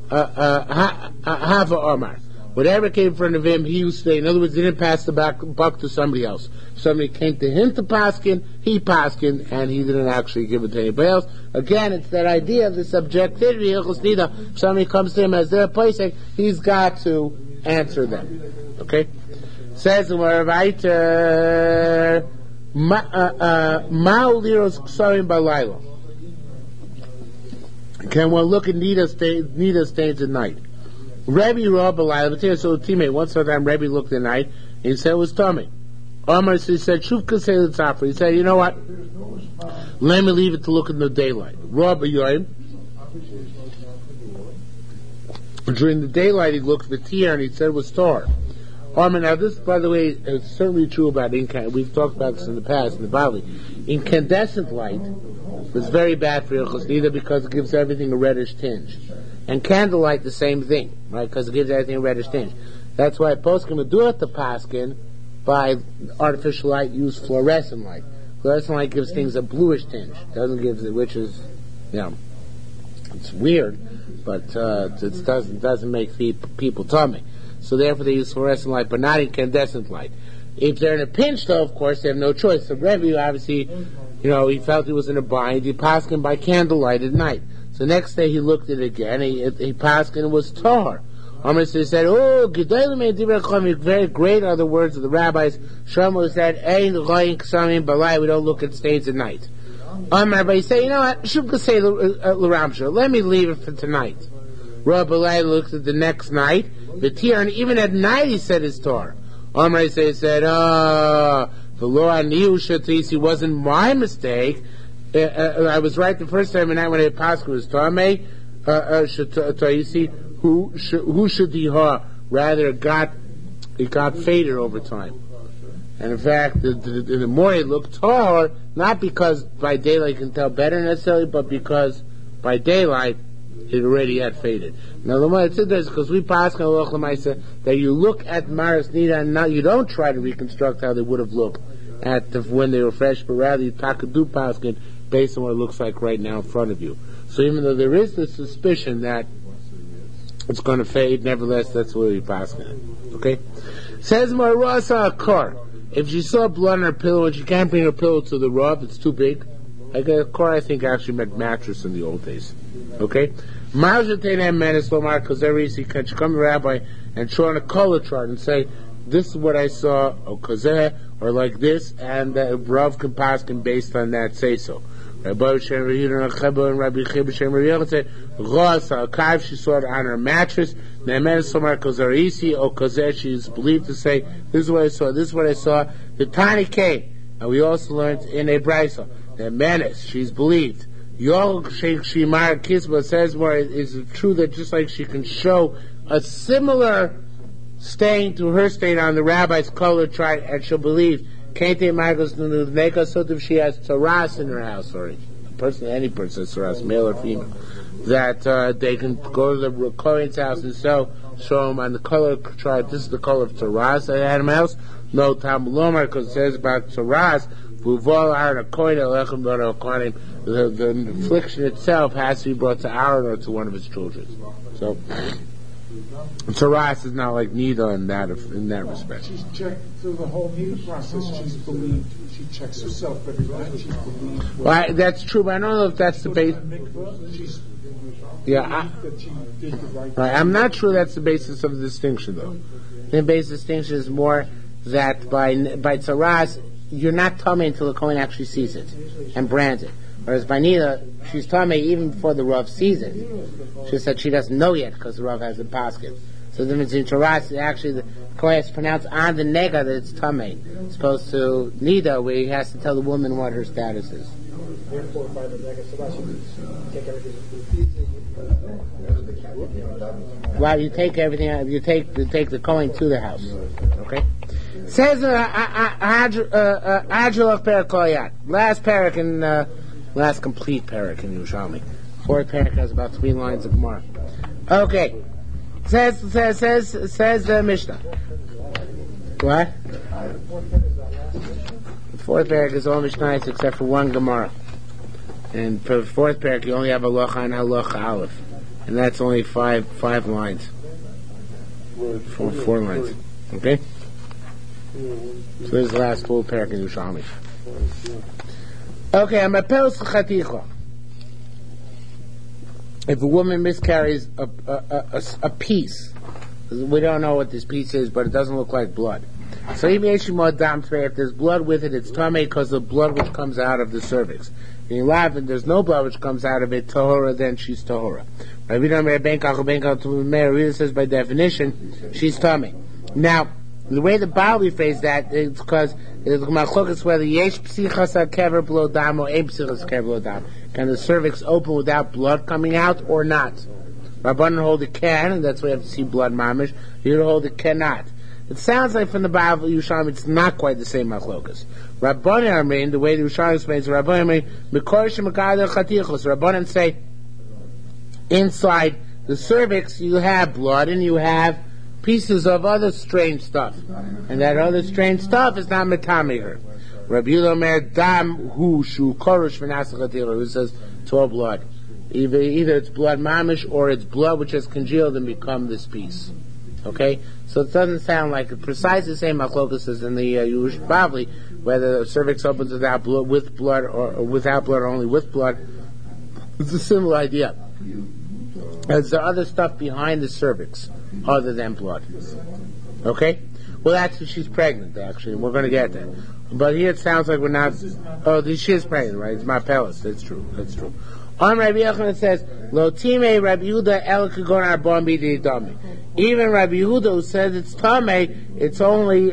Hava Omar. Whatever came in front of him, he used to say. In other words, he didn't pass the buck to somebody else. Somebody came to him to paskin, he paskin, and he didn't actually give it to anybody else. Again, it's that idea of the subjectivity. If somebody comes to him as they're placing, he's got to answer them. Okay? Says the weiter, Ma'uliros Ksarim Balayla. Can one look at Nida stains at night? Rebbe Rob Balayla, so a teammate, once on a time Rebbe looked at night, and he said it was tummy. Omar, so he said, Shuv Kasei L'Tzafra. He said, you know what? Let me leave it to look in the daylight. Rob Yoim. During the daylight, he looked at the tear and he said it was tar. Omar, now this, by the way, is certainly true about incandescent. We've talked about this in the past, in the Bali. Incandescent light is very bad for Hilchos Nida because it gives everything a reddish tinge. And candlelight, the same thing, right? Because it gives everything a reddish tinge. That's why poskim would do it to paskin by artificial light, use fluorescent light. Fluorescent light gives things a bluish tinge. Doesn't give it, which is, it's weird, but it doesn't make people tummy. So therefore they use fluorescent light, but not incandescent light. If they're in a pinch, though, of course, they have no choice. So Rebbe, obviously, he felt he was in a bind. He paskin by candlelight at night. So next day he looked at it again. He passed and it was tar. Amr said, "Oh, very great are the words of the rabbis." Shlomo said, "Ein roin ksamim balai." We don't look at stains at night. Amr, but he said, "You know what? Shub say l'ramsha. Let me leave it for tonight." Rabbi Balai looked at the next night. The tear, and even at night he said his tar. Amr said, "The law I knew Shatisi wasn't my mistake. I was right the first time at night when I passed was Tameh. Who should he ha? Rather, it got faded over time. And in fact, the more it looked taller, not because by daylight you can tell better necessarily, but because by daylight it already had faded. Now, the way it said this is because we pass that you look at Maris Nida and now you don't try to reconstruct how they would have looked when they were fresh, but rather you takadu paskin based on what it looks like right now in front of you. So even though there is the suspicion that it's going to fade, nevertheless, that's what we paskin. Okay? Says Marasa Akar. If she saw blood on her pillow and she can't bring her pillow to the rub, it's too big. A car, I think, actually meant mattress in the old days. Okay? Marjatena Menes Lomar Kazarisi, can she come to the rabbi and show on a color chart and say, this is what I saw, or Kazeh, or like this, and Rav can paskin based on that say so. Rabbi Shem and Rabbi Chib Shem said, Rosa, Kav, she saw it on her mattress, Nemenes Lomar Kazarisi, or Kazeh, she's believed to say, this is what I saw, this is what I saw. The Tani came, and we also learned in a Brisa, that Menes, she's believed. Yol Sheikh Shimar Kisba says more, is it true that just like she can show a similar staying to her state on the rabbi's color chart, and she'll believe Kente Michael's Nuneka Sot if she has Taras in her house, or any person has Taras, male or female, that they can go to the Kohen's house and show him on the color chart, this is the color of Taras that I had in my house. No Talmud Lomar, because it says about Taras, the affliction itself has to be brought to Aaron or to one of his children. So Taras is not like Nida in that respect. She's checked through the whole Nida process. She's believed. She checks herself every night. She's believed. Well, that's true, but I don't know if that's the base. I'm not sure that's the basis of the distinction, though. The basic distinction is more that by Taras, you're not Tamei until the Kohen actually sees it and brands it. Whereas by Nida, she's Tamei even before the Rav sees it. She said she doesn't know yet because the Rav has the basket. So the difference in Taras, actually the Kohen has to pronounce on the nega that it's Tamei, as opposed to Nida, where he has to tell the woman what her status is. Therefore, by the nega Taras, you take everything. Well, you take everything. You take the Kohen to the house. Okay. Says Adrulach Parakoyat. Last parak in last complete parak in Yerushalmi. Fourth parak has about 3 lines of Gemara. Okay. Says the Mishnah. What? The fourth parak is all Mishnahs except for one Gemara. And for the fourth parak you only have Halacha and Halacha Aleph. And that's only five lines. 4 lines. Okay? So this is the last full parak in Yerushalmi. Okay, I'm a Pelos Chaticha. If a woman miscarries a piece, we don't know what this piece is, but it doesn't look like blood. So if there's blood with it, it's tamei because the blood which comes out of the cervix. In Lav, there's no blood which comes out of it, tahora, then she's tahora. Rabbi says by definition, she's tamei. Now, the way the Bali phrase that is because it's machlokas whether yesh psichas kever below dam or ein psichas kever below dam. Can the cervix open without blood coming out or not? Rabbanan hold it can, and that's why you have to see blood mamish. You hold it cannot. It sounds like from the Bible Yerushalmi it's not quite the same machlokas. Rabbanan the way the Yerushalmi explains Rabbanan Rabbanan say inside the cervix you have blood and you have pieces of other strange stuff, and that other strange stuff is not metamiher. Rabbi Yehuda Omer dam hu shu korush v'nasachatira, who says it's all blood. Either it's blood mamish or it's blood which has congealed and become this piece. Okay, so it doesn't sound like precisely the same machlokas as in the Yerush Bavli, whether the cervix opens without blood, with blood, or without blood, or only with blood. It's a similar idea. There's the other stuff behind the cervix other than blood. Okay? Well, that's if she's pregnant, actually. We're going to get there. But here it sounds like we're not... Oh, she is pregnant, right? It's my palace. That's true. On Rabbi Yochanan it says, Lo time Rabbi Yehuda el kagon arbon b'di dami. Even Rabbi Yehuda who says it's tamei, it's only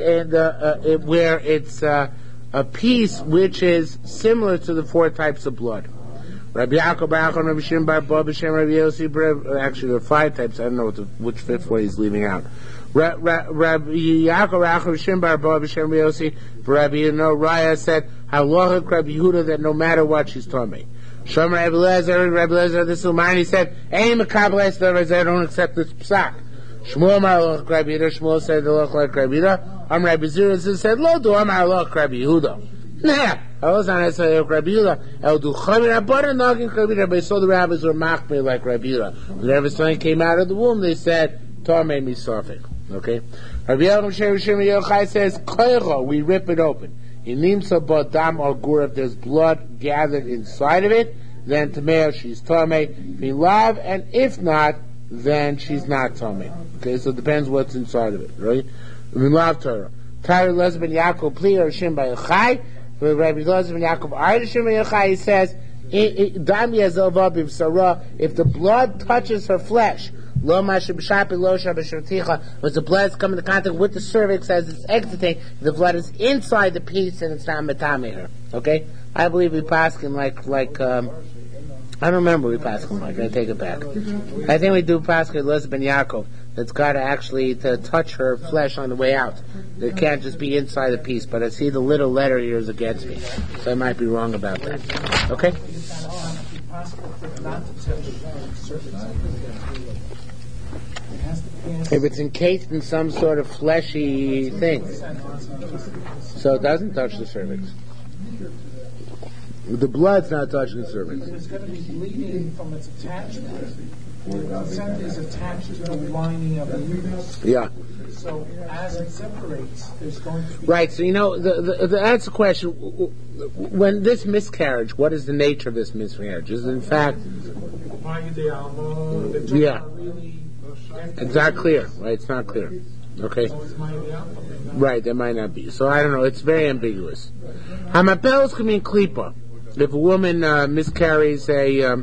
where it's a piece which is similar to the 4 types of blood. Rabbi Yaakov Bar Achon, Rabbi Shimon Bar Abba, B'Shem Rabbi Yossi, actually there are 5 types, I don't know which 5th one he's leaving out. Rabbi Yaakov Bar Achon, Rabbi Shimon Bar Abba, B'Shem Rabbi Yossi, Rabbi Raya said, Halacha Rabbi Yehuda, that no matter what she's tamei. Shomer Rabbi Lezer, this Umani said, Ein Mekabel Es Lezer, don't accept this psak. Shmuel Malach Rabbi Yehuda, Shmuel said, Halacha like Rabbi Yehuda. Rabbi Zira said, Lo do Halacha Rabbi Yehuda. Nah, I was on Rabbi Yehuda. El du Chavi Rabbanan Nagin Rabbi Yehuda. But I saw the rabbis were machmir like Rabbi Yehuda. Whenever something came out of the womb, they said, Tamei misafik. Okay? Rabbi Yochanan says, Koicho, we rip it open. Inimsa dam or gur, if there's blood gathered inside of it, then tamei, she's tamei. Lav, and if not, then she's not tamei. Okay, so it depends what's inside of it, right? Lav Torah. Tari Lezer ben Yaakov pli or Shim by Yochai. Rabbi Lezer ben Yaakov are Shim by Yochai. He says, dam yazov abim sarah. If the blood touches her flesh, lo mashibshapi lo shabashaticha, was the blood is coming into contact with the cervix as it's exiting, the blood is inside the piece and it's not metame her. Okay? I believe we paskin like I don't remember we paskin like, I take it back. I think we do paskin Lezer ben Yaakov It's got to actually to touch her flesh on the way out. It can't just be inside the piece. But I see the little letter here is against me, so I might be wrong about that. Okay. If it's encased in some sort of fleshy thing, so it doesn't touch the cervix. The blood's not touching the cervix. There's going to be bleeding from its attachment. The placenta is attached to the lining of the uterus. Yeah. So as it separates, there's going to be... Right, so that's the question. When this miscarriage, what is the nature of this miscarriage? Is it in fact... Yeah. It's not clear, right? It's not clear. Okay? Right, there might not be. So I don't know, it's very ambiguous. Hamapelos can mean klipa. If a woman miscarries a...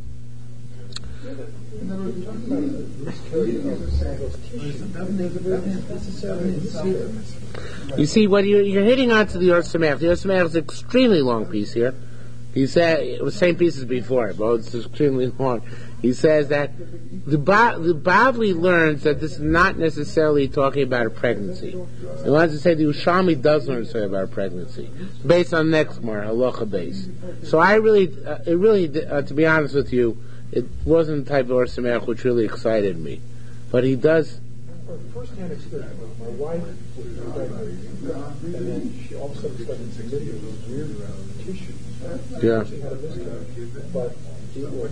You see, what you're hitting onto the Yor Sameach. The Yor Sameach is an extremely long piece here. He said it was the same piece as before, but it's extremely long. He says that the Bavli learns that this is not necessarily talking about a pregnancy. He wants to say the Yerushalmi does learn something about a pregnancy, based on next more halacha base. So I really, to be honest with you, it wasn't the type of Or Sameach which really excited me. But he does. First-hand experience. My wife was pregnant, and then she all of a sudden started emitting those weird tissues. Yeah. She had a miscarriage, but it was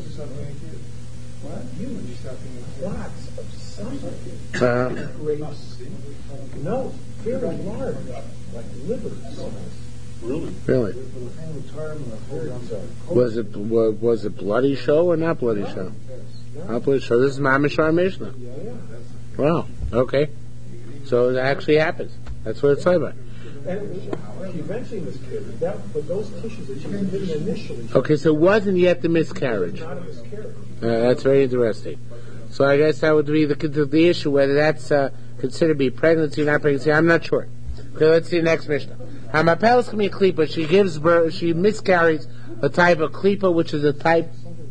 lots of something. Grapes. No, very large, like liver cells. Really? Was it bloody show or not bloody show? Not bloody show. This is Mamashar Mishnah. Wow. Okay. So it actually happens. That's what it's talking about. And she eventually miscarried. But those tissues that she was given initially. Okay, so it wasn't yet the miscarriage. Not a miscarriage. That's very interesting. So I guess that would be the issue, whether that's considered to be pregnancy or not pregnancy. I'm not sure. Okay, let's see the next Mishnah. Hamapelos can be a klipa. She gives birth. She miscarries a type of klipa, which is a type.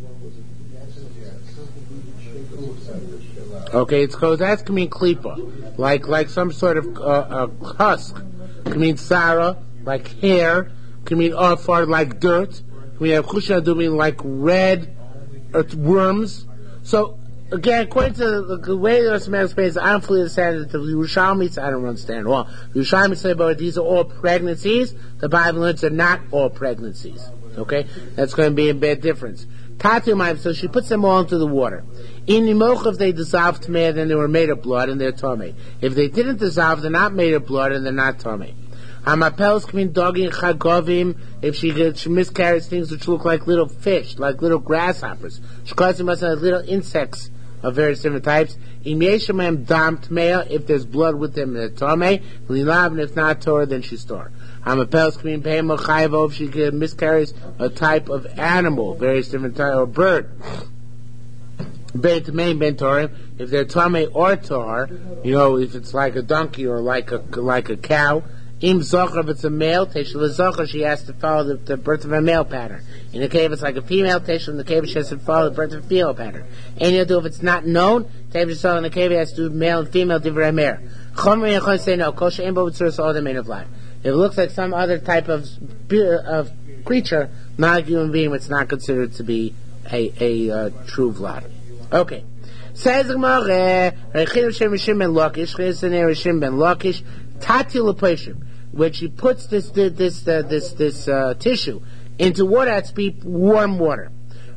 Okay, it's called that can mean klipa, like some sort of husk. Can mean sarah, like hair. Can mean afar, like dirt. We have kushadu mean like red worms. So again, according to the way the Osman explains, I don't fully understand it. The Yerushalmis, I don't understand. Well, the Yerushalmis say, but these are all pregnancies. The Bible learns they're not all pregnancies. Okay, that's going to be a big difference. So she puts them all into the water. In Nimochav, they dissolved tamei, then they were made of blood, and they're tamei. If they didn't dissolve, they're not made of blood, and they're not tamei. Hamapels can mean dogim chagovim. If she miscarries things which look like little fish, like little grasshoppers. Shkazim must have little insects of various different types. Im yeshamem dam tmea. If there's blood with them, they're tamei. Lilav, and if not Torah, then she's Torah. Hamapels can mean peimo chayvo. If she miscarries a type of animal, various different type of bird. Ben Tamei Ben Torah. If they're Tamei or Tor, if it's like a donkey or like a cow. Im Zocher, if it's a male, Teshel Zocher, she has to follow the birth of a male pattern. In the cave, it's like a female, Teshel in the cave, she has to follow the birth of a female pattern. And you do if it's not known, Teshel in the cave, has to do male and female, Divrei Mer. Chomer Yechon say no, Kosher Imbo B'tzuras, all the main of life. If it looks like some other type of creature, not a human being, it's not considered to be a true Vlad. Okay. Says the Gemara, Rechim Shem Ben Lakish, Chesed Shem Ben Lakish, Tati Lepeshim. When she puts this tissue into water, that's be warm water.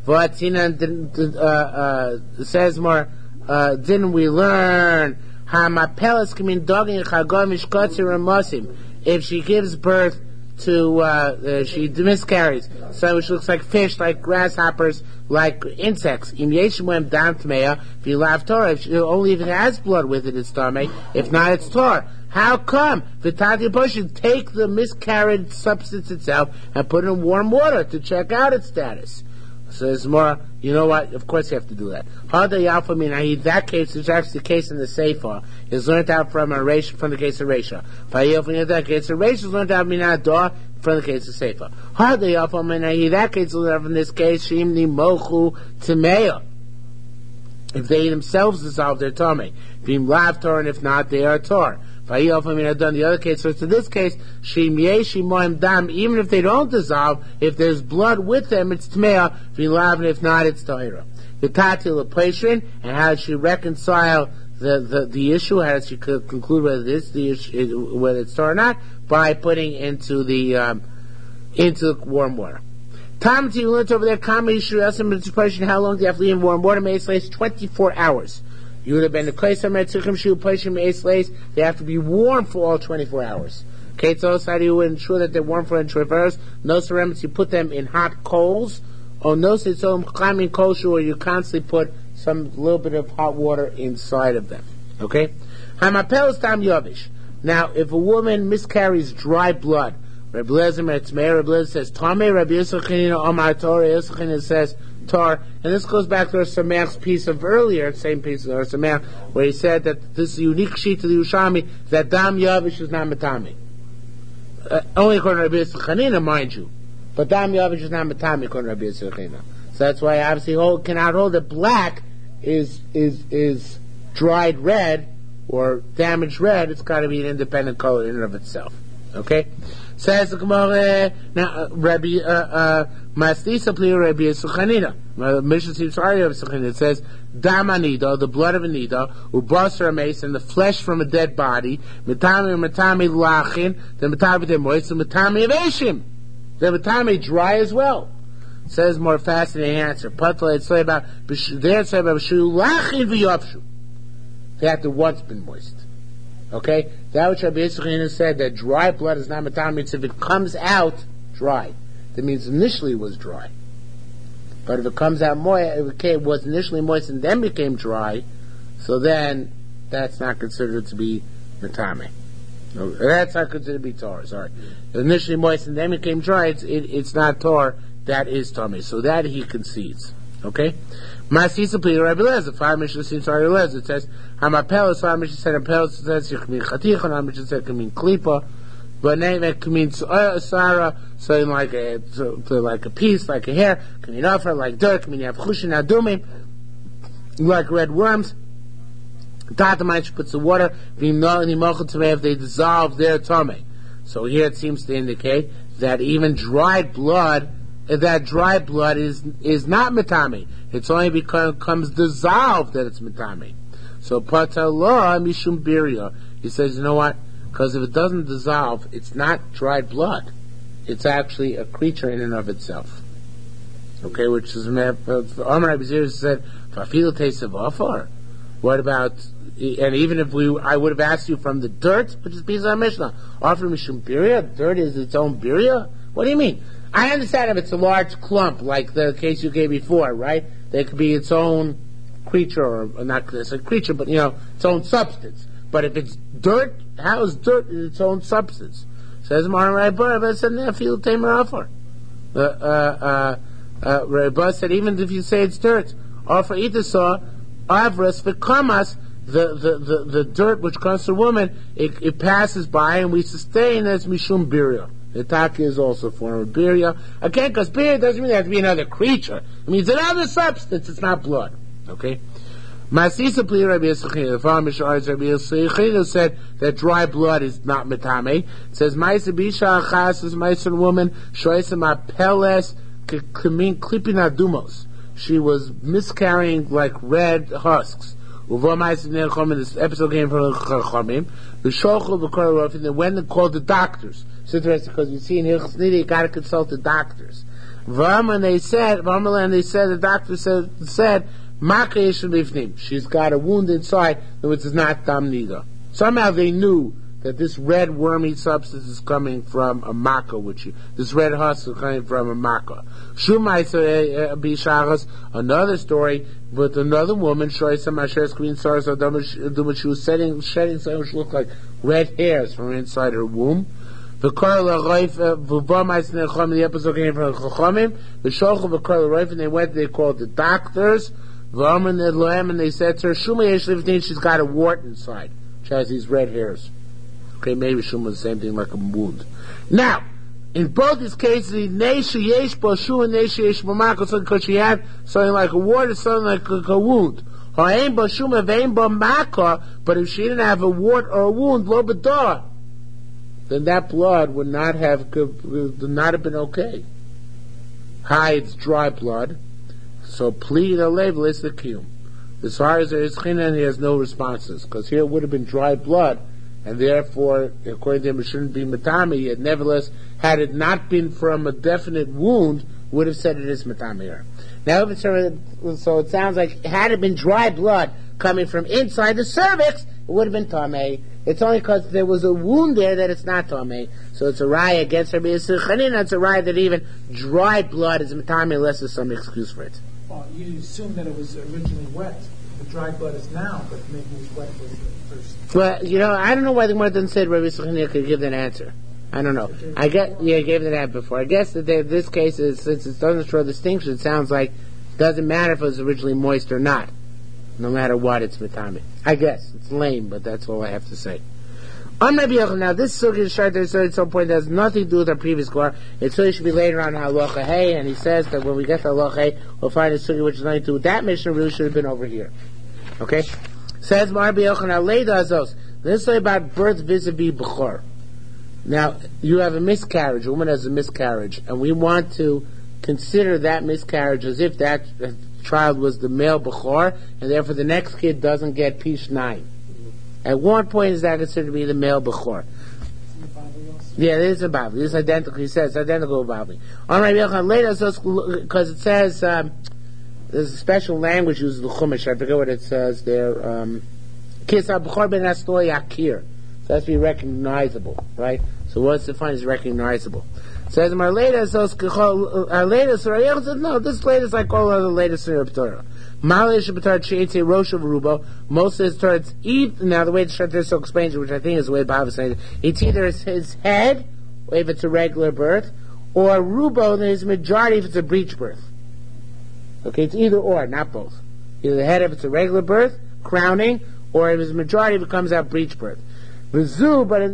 Says more, didn't we learn Hamapelas can mean dogin chagom ishkotzir ramasim? If she gives birth to she miscarries, so which looks like fish, like grasshoppers, like insects. Im yeshmuem dam tmeya. If you lav Torah, only if it has blood with it, it's tamei. If not, it's Torah. How come? V'tati should take the miscarried substance itself and put it in warm water to check out its status. So it's more, you know what? Of course you have to do that. Hada Yalfa Minahi, that case, which is actually the case in the Sefer, is learned out from the case of Resha. Vayelfa, that case of Resha is learned out Minadah from the case of Sefer. Hada Yalfa Minahi, that case is learned out from this case, Shimni Mochu Timeya. If they themselves dissolve, they're Tomei. Being lav Tor, and if not, they are Tor. I've done the other case. So in this case, dam, even if they don't dissolve, if there's blood with them, it's Tmeah. Being lav, and if not, it's Tahira. The Tatil Peshin, and how does she reconcile the issue? How does she conclude whether it's the issue, whether it's Tor or not? By putting into the warm water. Time to learn over there, how long do you have to leave in warm water? Me'es 24 hours. You would have been the place of they have to be warm for all 24 hours. Okay, so how do you ensure that they're warm for 24 hours? No ceramics, you put them in hot coals, or no climbing coals, or you constantly put some little bit of hot water inside of them. Okay? Now, if a woman miscarries dry blood, Rabbi Lezer says Tamei, Rabbi Yisachanina Omar Torah, Yisachanina says Tar, and this goes back to our Samach's piece of earlier, same piece of our Samach, where he said that this is a unique sheet of the Yerushalmi, that Dam Yavish is not Matami. Only according to Rabbi Yisachanina, mind you. But Dam Yavish is not Matami according to Rabbi Yisachanina. So that's why obviously cannot hold that black is dried red, or damaged red. It's got to be an independent color in and of itself. Okay? Says the Gemara, now, Rabbi, Masnisa Pli Rabbi Yisachanina. Mishnah seems sorry of Yisachanina. It says, Dam Anida, the blood of a Nida, Ubasar Mace, and the flesh from a dead body, Matami Lachin, the Matami de Moist, the Matami of Eshim. The Matami dry as well. Says more fascinating answer. Patla, it's about, there it's about Shu Lachin V'yopshu. They have to once been moist. Okay? That which Rabbi Yisachanina said, that dry blood is not matami, means if it comes out dry, that means initially it was dry. But if it comes out moist, it was initially moist and then became dry, so then that's not considered to be matami. No, that's not considered to be tor, sorry. Initially moist and then became dry, it's not tor, that is tummy. So that he concedes. Okay? Masisa Pli Rabbi Lezer, Fire Mishnah seems Rabbi Lezer. It says, Hamapelis, Fire Mishnah said, Hapelis says, it can mean Chatichon, Fire Mishnah said, it can mean Klipa, but name it can mean Sarah, so like a piece, like a hair, can mean offer, like dirt, can mean you have Chushin Adumim, like red worms. Tatamai puts the water, if they dissolve their tummy. So here it seems to indicate that even dried blood is not matami. It's only becomes dissolved that it's matami. So patala mishum birya. He says, you know what? Because if it doesn't dissolve, it's not dried blood. It's actually a creature in and of itself. Okay, which is Omar Abizir said, "Fafil taste of offer." What about? And even if I would have asked you from the dirt, which is piece of our Mishnah, offer mishum birya. Dirt is its own birya. What do you mean? I understand if it's a large clump, like the case you gave before, right? There could be its own creature, or not a creature, but its own substance. But if it's dirt, how is dirt its own substance? Says Maran Rabbi, said Nefil Tamer Afar. Rabbi said even if you say it's dirt, offer Itasah, Avras V'Kamas, the dirt which comes to a woman, it passes by and we sustain as Mishum Birya. The taka is also a form of birya. Again, because birya doesn't mean have to be another creature. It means another substance. It's not blood. Okay? Masisa Pli Rabbi Yisachanina. The following Mishnah Rabbi Yisachanina said that dry blood is not metame. It says, Maisa Bisha Achas is Maisa woman, Shoisa Mapeles Kamin Klipin Adumos. She was miscarrying like red husks. This episode came from the Chachamim. The Shochel B'Kor Rofin, they went and called the doctors. It's interesting because you see in Hilchos Nida, you got to consult the doctors. And they said, the doctor said, Maka Yeshua Bifnim. She's got a wound inside, which is not Dam Nida. Somehow they knew that this red wormy substance is coming from a makkah, this red husk is coming from a makkah. Another story with another woman, she was shedding something which looked like red hairs from inside her womb. The episode came from Chachamim. And they called the doctors. And they said to her, she's got a wart inside. She has these red hairs. Okay, maybe Shuma is the same thing like a wound. Now, in both these cases, because she had something like a wart, something like a wound. Ha'ein bo shuma ve'ein bo maka, but if she didn't have a wart or a wound, lo b'dor, then that blood would not have been okay. It's dry blood, so plead a level is the kiyum. As far as there is chinan, he has no responses, because here it would have been dry blood, and therefore, according to him, it shouldn't be matami. Yet nevertheless, had it not been from a definite wound, would have said it is matami here. Now, if it's so it sounds like had it been dry blood coming from inside the cervix, it would have been tamei. It's only because there was a wound there that it's not tamei. So it's a raya against her. It's a raya that even dry blood is matami unless there's some excuse for it. Well, you assume that it was originally wet. The dry blood is now, but maybe it was wet was the first. Well, I don't know why the Gemara doesn't say Rabbi Yisrael could give that answer. I don't know. I gave that answer before. I guess that this case is, since it doesn't show distinction, it sounds like it doesn't matter if it was originally moist or not. No matter what, it's matami. I guess. It's lame, but that's all I have to say. On Rabbi Yochanan, now this sugya shart at some point has nothing to do with our previous Gemara. It should be later on halacha hey, and he says that when we get to halacha hey, we'll find a sugya which is nothing to do with that mission. Really should have been over here. Okay? Says Rabbi Yochanan, leida azos. This is about birth vis-a-vis b'chor. Now, you have a miscarriage. A woman has a miscarriage, and we want to consider that miscarriage as if that child was the male b'chor, and therefore the next kid doesn't get pish 9. At one point is that considered to be the male b'chor. Yeah, it is a Bavli. It's identical. He says identical Bavli. On Rabbi Yochanan later, because it says there's a special language used in the Chumash. I forget what it says there. Kis b'chor ben astoy yakir. So it has to be recognizable, right? So what's defined as recognizable? It says Marleda says no, this latest like all other latest in Torah. Malish Batar Chaitse Rosh of Rubo. Most of his Torah it's either now the way the Shratter so explains it, which I think is the way Bob is saying it, it's either his head, or if it's a regular birth, or Rubo, then his majority if it's a breech birth. Okay, it's either or, not both. Either the head if it's a regular birth, crowning, or if it's a majority if it comes out breech birth. Vizu, but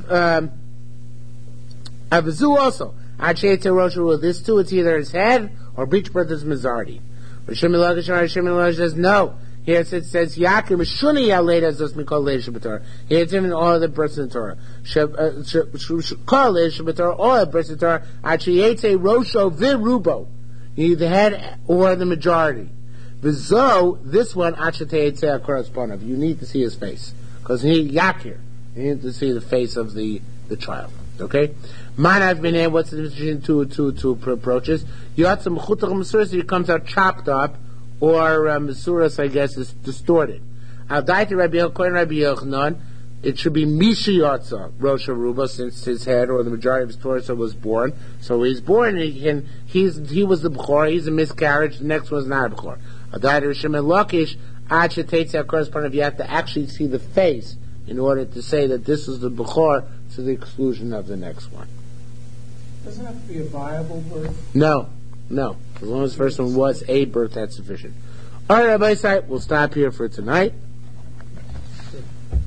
Vizu also. Chaitse Rosh Rubo. This too, it's either his head or breech birth is majority. Shimon says no. Here it says Yakim Shuni Yaleda Zos Mikol Leish B'Torah. Here it's even all the births in the Torah. Call Leish B'Torah, all the births in the Torah. Achiyete Rosho Virubo. You need the head or the majority. Vizo, this one Achateyete Korrespondav. You need to see his face because you need Yakir. You need to see the face of the child. Okay? Manav B'nei, what's the difference between two approaches? Yatzam Chutach Masuras, it comes out chopped up, or Masuras, I guess, is distorted. Al Daiti Rabbi Yochanan, it should be Mishi Yatza, Rosh Aruba, since his head or the majority of his torso was born. So he's born, and he was the B'chor, he's a miscarriage, the next one's not a B'chor. Al Daiti Shimon Lakish, Achateitzah correspondent, you have to actually see the face in order to say that this is the B'chor to the exclusion of the next one. Doesn't it have to be a viable birth? No. As long as the first one was a birth, that's sufficient. All right, Rabbi Isai, we'll stop here for tonight.